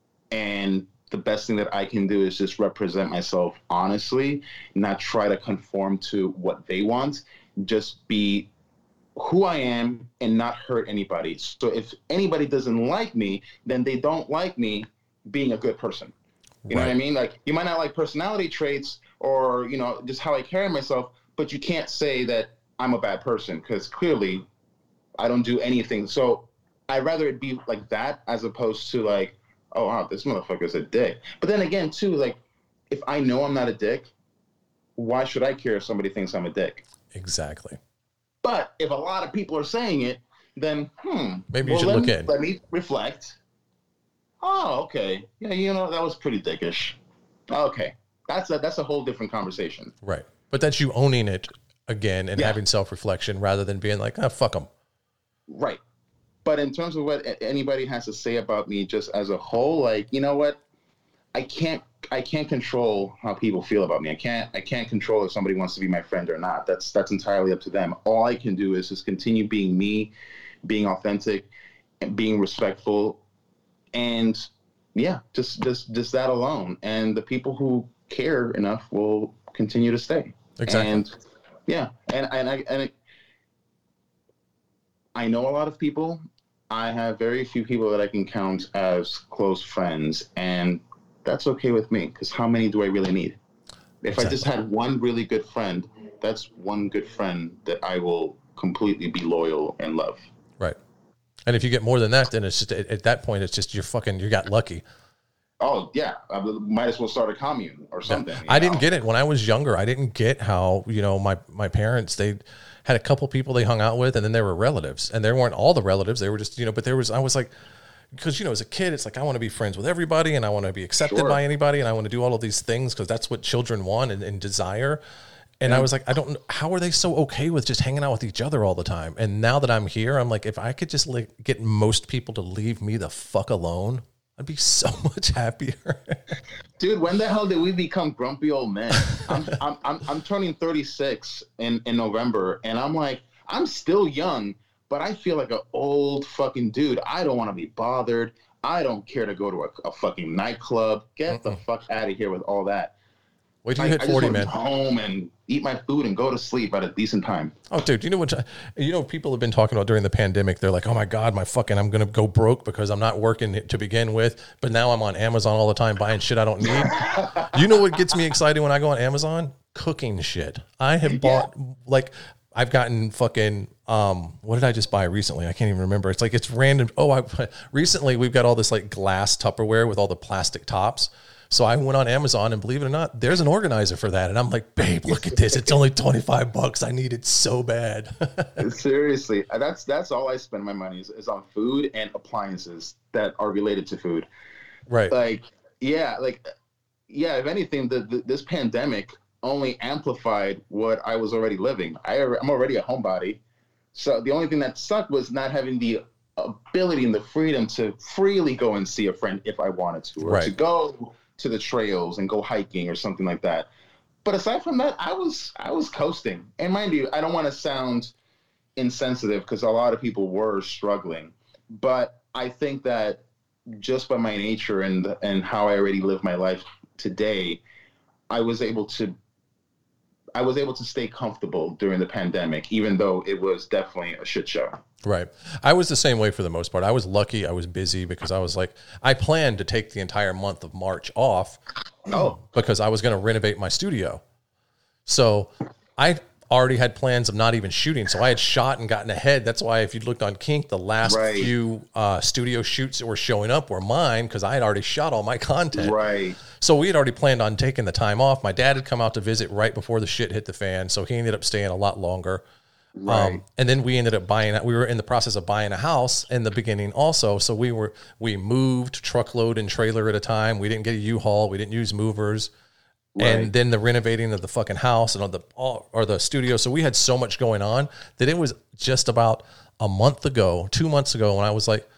And the best thing that I can do is just represent myself honestly, not try to conform to what they want, just be who I am and not hurt anybody. So if anybody doesn't like me, then they don't like me being a good person. You right. know what I mean? Like you might not like personality traits or, you know, just how I carry myself, but you can't say that I'm a bad person because clearly I don't do anything. So I'd rather it be like that as opposed to like, oh, wow, this motherfucker's a dick. But then again, too, like, if I know I'm not a dick, why should I care if somebody thinks I'm a dick? Exactly. But if a lot of people are saying it, then, hmm. Maybe you well, should let look me, in. Let me reflect. Oh, okay. Yeah, you know, that was pretty dickish. Okay. That's a, that's a whole different conversation. Right. But that's you owning it again and yeah. having self-reflection rather than being like, ah, oh, fuck them. Right. But in terms of what anybody has to say about me just as a whole, like, you know what? I can't I can't control how people feel about me. I can't I can't control if somebody wants to be my friend or not. That's that's entirely up to them. All I can do is just continue being me, being authentic, and being respectful. And yeah, just just just that alone. And the people who care enough will continue to stay. Exactly. And yeah, and and I and it, I know a lot of people. I have very few people that I can count as close friends, and that's okay with me because how many do I really need? If exactly. I just had one really good friend, that's one good friend that I will completely be loyal and love. Right. And if you get more than that, then it's just at that point, it's just you're fucking, you got lucky. Oh, yeah. I might as well start a commune or something. Yeah. I know? didn't get it when I was younger. I didn't get how, you know, my, my parents, they had a couple people they hung out with and then they were relatives and they weren't all the relatives. They were just, you know, but there was, I was like, because, you know, as a kid, it's like, I want to be friends with everybody and I want to be accepted sure. by anybody. And I want to do all of these things because that's what children want and, and desire. And yeah. I was like, I don't know, how are they so okay with just hanging out with each other all the time? And now that I'm here, I'm like, if I could just like get most people to leave me the fuck alone, I'd be so much happier. Dude, when the hell did we become grumpy old men? I'm, I'm, I'm, I'm turning thirty-six in, in November, and I'm like, I'm still young, but I feel like an old fucking dude. I don't want to be bothered. I don't care to go to a, a fucking nightclub. Get Mm-mm. the fuck out of here with all that. Wait till you hit forty, man. I just want to go home and eat my food and go to sleep at a decent time. Oh, dude, you know what? You know, people have been talking about during the pandemic. They're like, "Oh my god, my fucking, I'm gonna go broke because I'm not working to begin with, but now I'm on Amazon all the time buying shit I don't need." You know what gets me excited when I go on Amazon? Cooking shit. I have bought yeah. like I've gotten fucking. Um, what did I just buy recently? I can't even remember. It's like it's random. Oh, I recently we've got all this like glass Tupperware with all the plastic tops So I went on Amazon, and believe it or not, there's an organizer for that. And I'm like, babe, look at this. It's only twenty-five bucks. I need it so bad. Seriously, that's that's all I spend my money is, is on food and appliances that are related to food. Right. Like, yeah, like, yeah, if anything, the, the this pandemic only amplified what I was already living. I, I'm already a homebody. So the only thing that sucked was not having the ability and the freedom to freely go and see a friend if I wanted to, or right. to go to the trails and go hiking or something like that. But aside from that, I was I was coasting. And mind you, I don't want to sound insensitive because a lot of people were struggling. But I think that just by my nature and and how I already live my life today, I was able to I was able to stay comfortable during the pandemic, even though it was definitely a shit show. Right. I was the same way for the most part. I was lucky. I was busy because I was like, I planned to take the entire month of March off oh. because I was going to renovate my studio. So I already had plans of not even shooting. So I had shot and gotten ahead. That's why if you looked on Kink, the last right. few uh, studio shoots that were showing up were mine because I had already shot all my content. Right. So we had already planned on taking the time off. My dad had come out to visit right before the shit hit the fan. So he ended up staying a lot longer. Right. Um, and then we ended up buying, we were in the process of buying a house in the beginning also. So we were, we moved truckload and trailer at a time. We didn't get a U-Haul. We didn't use movers. Right. And then the renovating of the fucking house and all the, all, or the studio. So we had so much going on that it was just about a month ago, two months ago when I was like,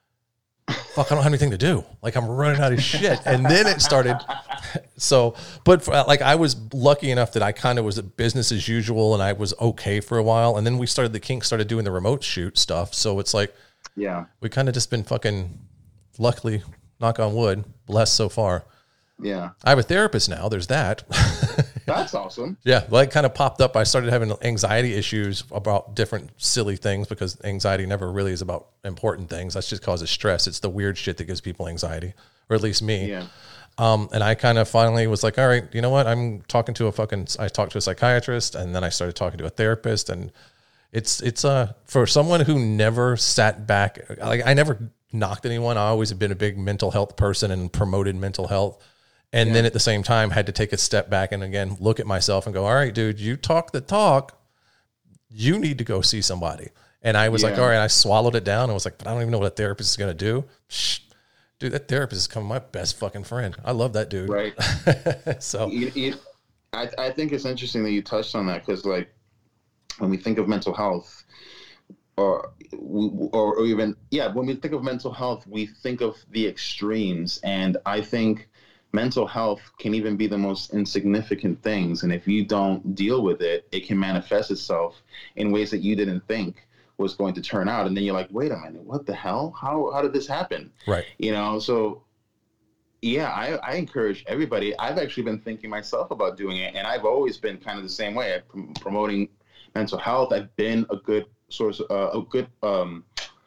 fuck, I don't have anything to do. Like I'm running out of shit. And then it started. So, but for, like I was lucky enough that I kind of was business as usual and I was okay for a while. And then we started, the Kink started doing the remote shoot stuff. So it's like, yeah, we kind of just been fucking luckily, knock on wood, blessed so far. Yeah. I have a therapist now. There's that. That's awesome. Yeah. Like kind of popped up. I started having anxiety issues about different silly things because anxiety never really is about important things. That's just causes stress. It's the weird shit that gives people anxiety, or at least me. Yeah. Um, and I kind of finally was like, all right, you know what? I'm talking to a fucking, I talked to a psychiatrist and then I started talking to a therapist, and it's, it's uh for someone who never sat back, like I never knocked anyone. I always have been a big mental health person and promoted mental health. And yeah. then at the same time had to take a step back and again, look at myself and go, all right, dude, you talk the talk, you need to go see somebody. And I was yeah. like, all right, I swallowed it down and was like, but I don't even know what a therapist is going to do. Shh. Dude, that therapist is becoming my best fucking friend. I love that dude. Right. so you, you, I, I think it's interesting that you touched on that because, like, when we think of mental health, or, or or even yeah, when we think of mental health, we think of the extremes, and I think mental health can even be the most insignificant things, and if you don't deal with it, it can manifest itself in ways that you didn't think was going to turn out, and then you're like, wait a minute, what the hell? How how did this happen? Right. You know, so yeah, I, I encourage everybody. I've actually been thinking myself about doing it, and I've always been kind of the same way. I'm promoting mental health. I've been a good source, uh, a good um,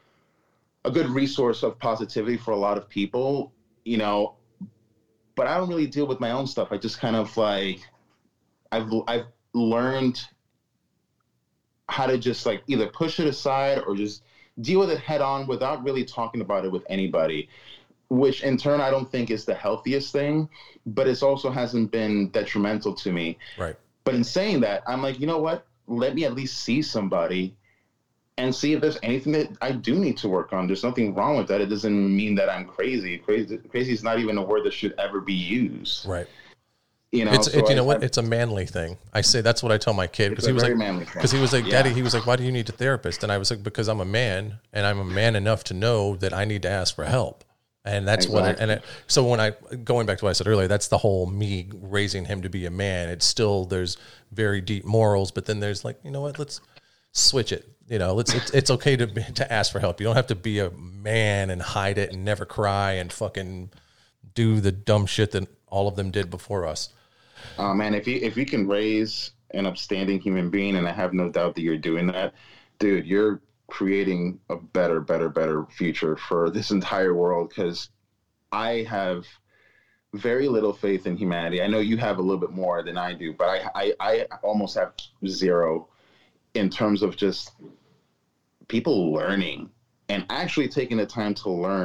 a good resource of positivity for a lot of people. You know, but I don't really deal with my own stuff. I just kind of like I've I've learned how to just like either push it aside or just deal with it head on without really talking about it with anybody, which in turn I don't think is the healthiest thing, but it also hasn't been detrimental to me. Right. But in saying that, I'm like, you know what? Let me at least see somebody and see if there's anything that I do need to work on. There's nothing wrong with that. It doesn't mean that I'm crazy. Crazy, crazy is not even a word that should ever be used. Right. You know, it's, so it, you I, know what? I, It's a manly thing. I say that's what I tell my kid because he was like, because he was like, yeah. Daddy, he was like, why do you need a therapist? And I was like, because I'm a man and I'm a man enough to know that I need to ask for help. And that's exactly. what, it, and it, so when I, going back to what I said earlier, that's the whole me raising him to be a man. It's still, there's very deep morals, but then there's like, you know what, let's switch it. You know, let's, it's, it's okay to, to ask for help. You don't have to be a man and hide it and never cry and fucking do the dumb shit that all of them did before us. Oh man, if you, if you can raise an upstanding human being, and I have no doubt that you're doing that, dude, you're creating a better, better, better future for this entire world. Because I have very little faith in humanity. I know you have a little bit more than I do, but I, I, I almost have zero in terms of just people learning and actually taking the time to learn.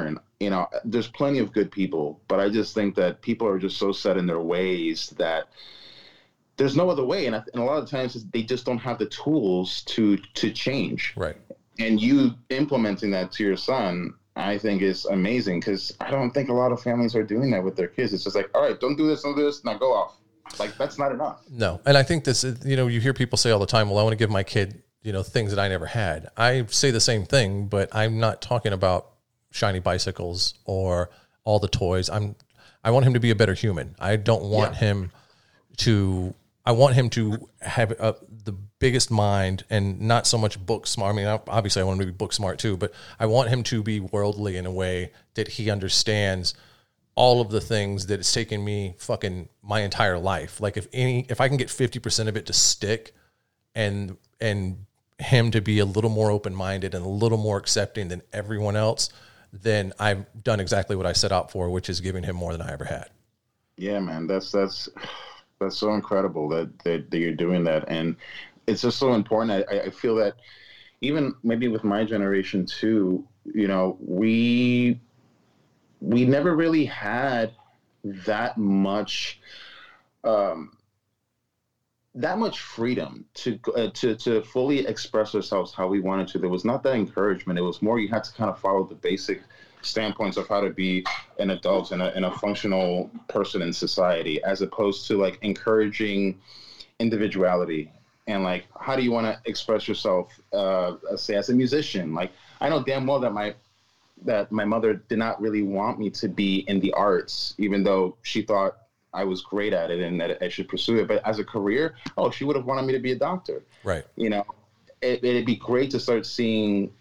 you know, there's plenty of good people, but I just think that people are just so set in their ways that there's no other way. And, I, and a lot of times they just don't have the tools to, to change. Right. And you implementing that to your son, I think is amazing, because I don't think a lot of families are doing that with their kids. It's just like, all right, don't do this, don't do this, now go off. Like, that's not enough. No. And I think this is, you know, you hear people say all the time, well, I want to give my kid, you know, things that I never had. I say the same thing, but I'm not talking about shiny bicycles or all the toys. I'm, I want him to be a better human. I don't want yeah. him to, I want him to have a, the biggest mind and not so much book smart. I mean, obviously I want him to be book smart too, but I want him to be worldly in a way that he understands all of the things that it's taken me fucking my entire life. Like if any, if I can get fifty percent of it to stick and, and him to be a little more open-minded and a little more accepting than everyone else, then I've done exactly what I set out for, which is giving him more than I ever had. Yeah, man, that's, that's, that's so incredible that, that, that you're doing that. And it's just so important. I, I feel that even maybe with my generation too, you know, we, we never really had that much, um, that much freedom to, uh, to, to fully express ourselves how we wanted to. There was not that encouragement. It was more, you had to kind of follow the basic standpoints of how to be an adult and a, and a functional person in society, as opposed to like encouraging individuality and like, how do you want to express yourself, uh, say as a musician? Like, I know damn well that my, that my mother did not really want me to be in the arts, even though she thought I was great at it and that I should pursue it. But as a career, oh, she would have wanted me to be a doctor. Right. You know, it, it'd be great to start seeing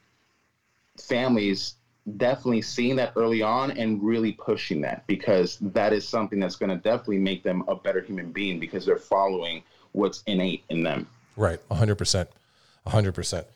families definitely seeing that early on and really pushing that, because that is something that's going to definitely make them a better human being, because they're following what's innate in them. Right. A hundred percent. A hundred percent.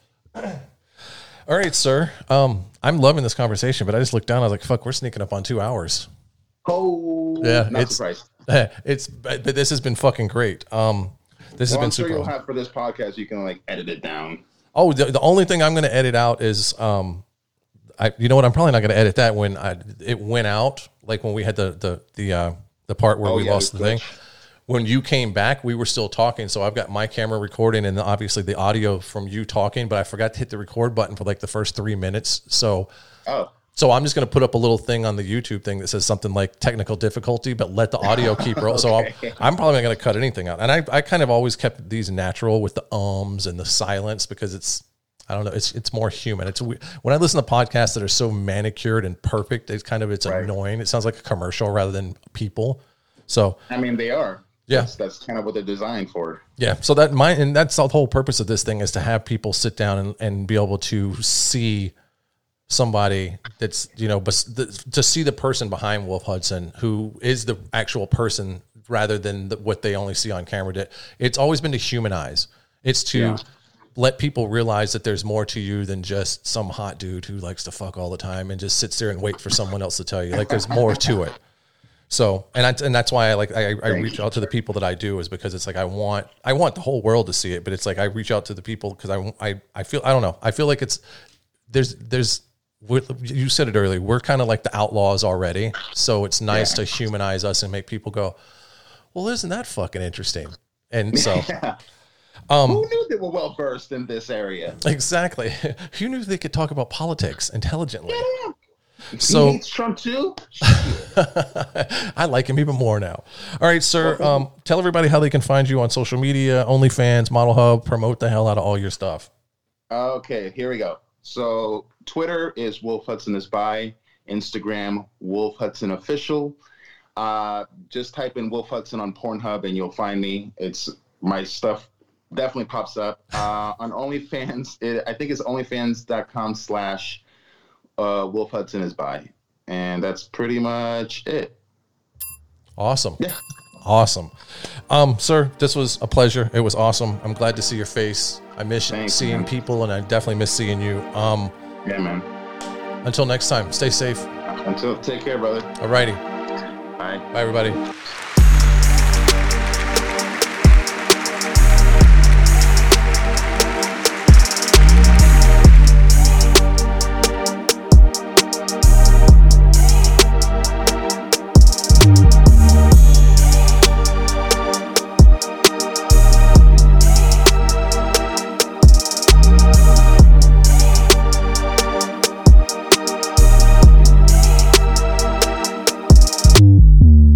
All right, sir. Um, I'm loving this conversation, but I just looked down. I was like, fuck, we're sneaking up on two hours. Oh, yeah. Not It's, surprised. it's, but this has been fucking great. Um, this well, has been I'm super. Sure you'll have for this podcast, you can like edit it down. Oh, the, the only thing I'm going to edit out is, um, I, you know what? I'm probably not going to edit that when I, it went out, like when we had the, the, the, uh, the part where oh, we yeah, lost the thing. When you came back, we were still talking. So I've got my camera recording and obviously the audio from you talking, but I forgot to hit the record button for like the first three minutes. So, oh. so I'm just going to put up a little thing on the YouTube thing that says something like technical difficulty, but let the audio keep rolling. okay. So I'll, I'm probably not going to cut anything out. And I, I kind of always kept these natural with the ums and the silence, because it's, I don't know, it's it's more human. It's when I listen to podcasts that are so manicured and perfect, it's kind of, it's right. annoying. It sounds like a commercial rather than people. So, I mean, they are. Yeah. That's, that's kind of what they're designed for. Yeah. So that my, and that's the whole purpose of this thing, is to have people sit down and, and be able to see somebody that's, you know, but the, to see the person behind Wolf Hudson, who is the actual person rather than the, what they only see on camera. It's always been to humanize. It's to yeah. let people realize that there's more to you than just some hot dude who likes to fuck all the time and just sits there and wait for someone else to tell you. Like, there's more to it. So, and I, and that's why I like, I, I reach out to the people that I do, is because it's like, I want, I want the whole world to see it, but it's like, I reach out to the people because I, I, I feel, I don't know. I feel like it's, there's, there's, you said it earlier, we're kind of like the outlaws already. So it's nice yeah. to humanize us and make people go, well, isn't that fucking interesting? And so, yeah. um, who knew they were well versed in this area? Exactly. Who knew they could talk about politics intelligently? Yeah. So he hates Trump too. I like him even more now. All right, sir. Um, tell everybody how they can find you on social media, OnlyFans, Model Hub. Promote the hell out of all your stuff. Okay, here we go. So Twitter is Wolf Hudson is by. Instagram, Wolf Hudson Official. Uh, just type in Wolf Hudson on Pornhub and you'll find me. It's my stuff definitely pops up. Uh, on OnlyFans, it, I think it's onlyfans.com slash Uh, Wolf Hudson is by, and that's pretty much it. Awesome. Yeah. Awesome. Um, sir, this was a pleasure. It was awesome. I'm glad to see your face. I miss Thanks, seeing man. people, and I definitely miss seeing you. Um, yeah, man. Until next time, stay safe. Until, take care, brother. All righty. Bye. Bye, everybody.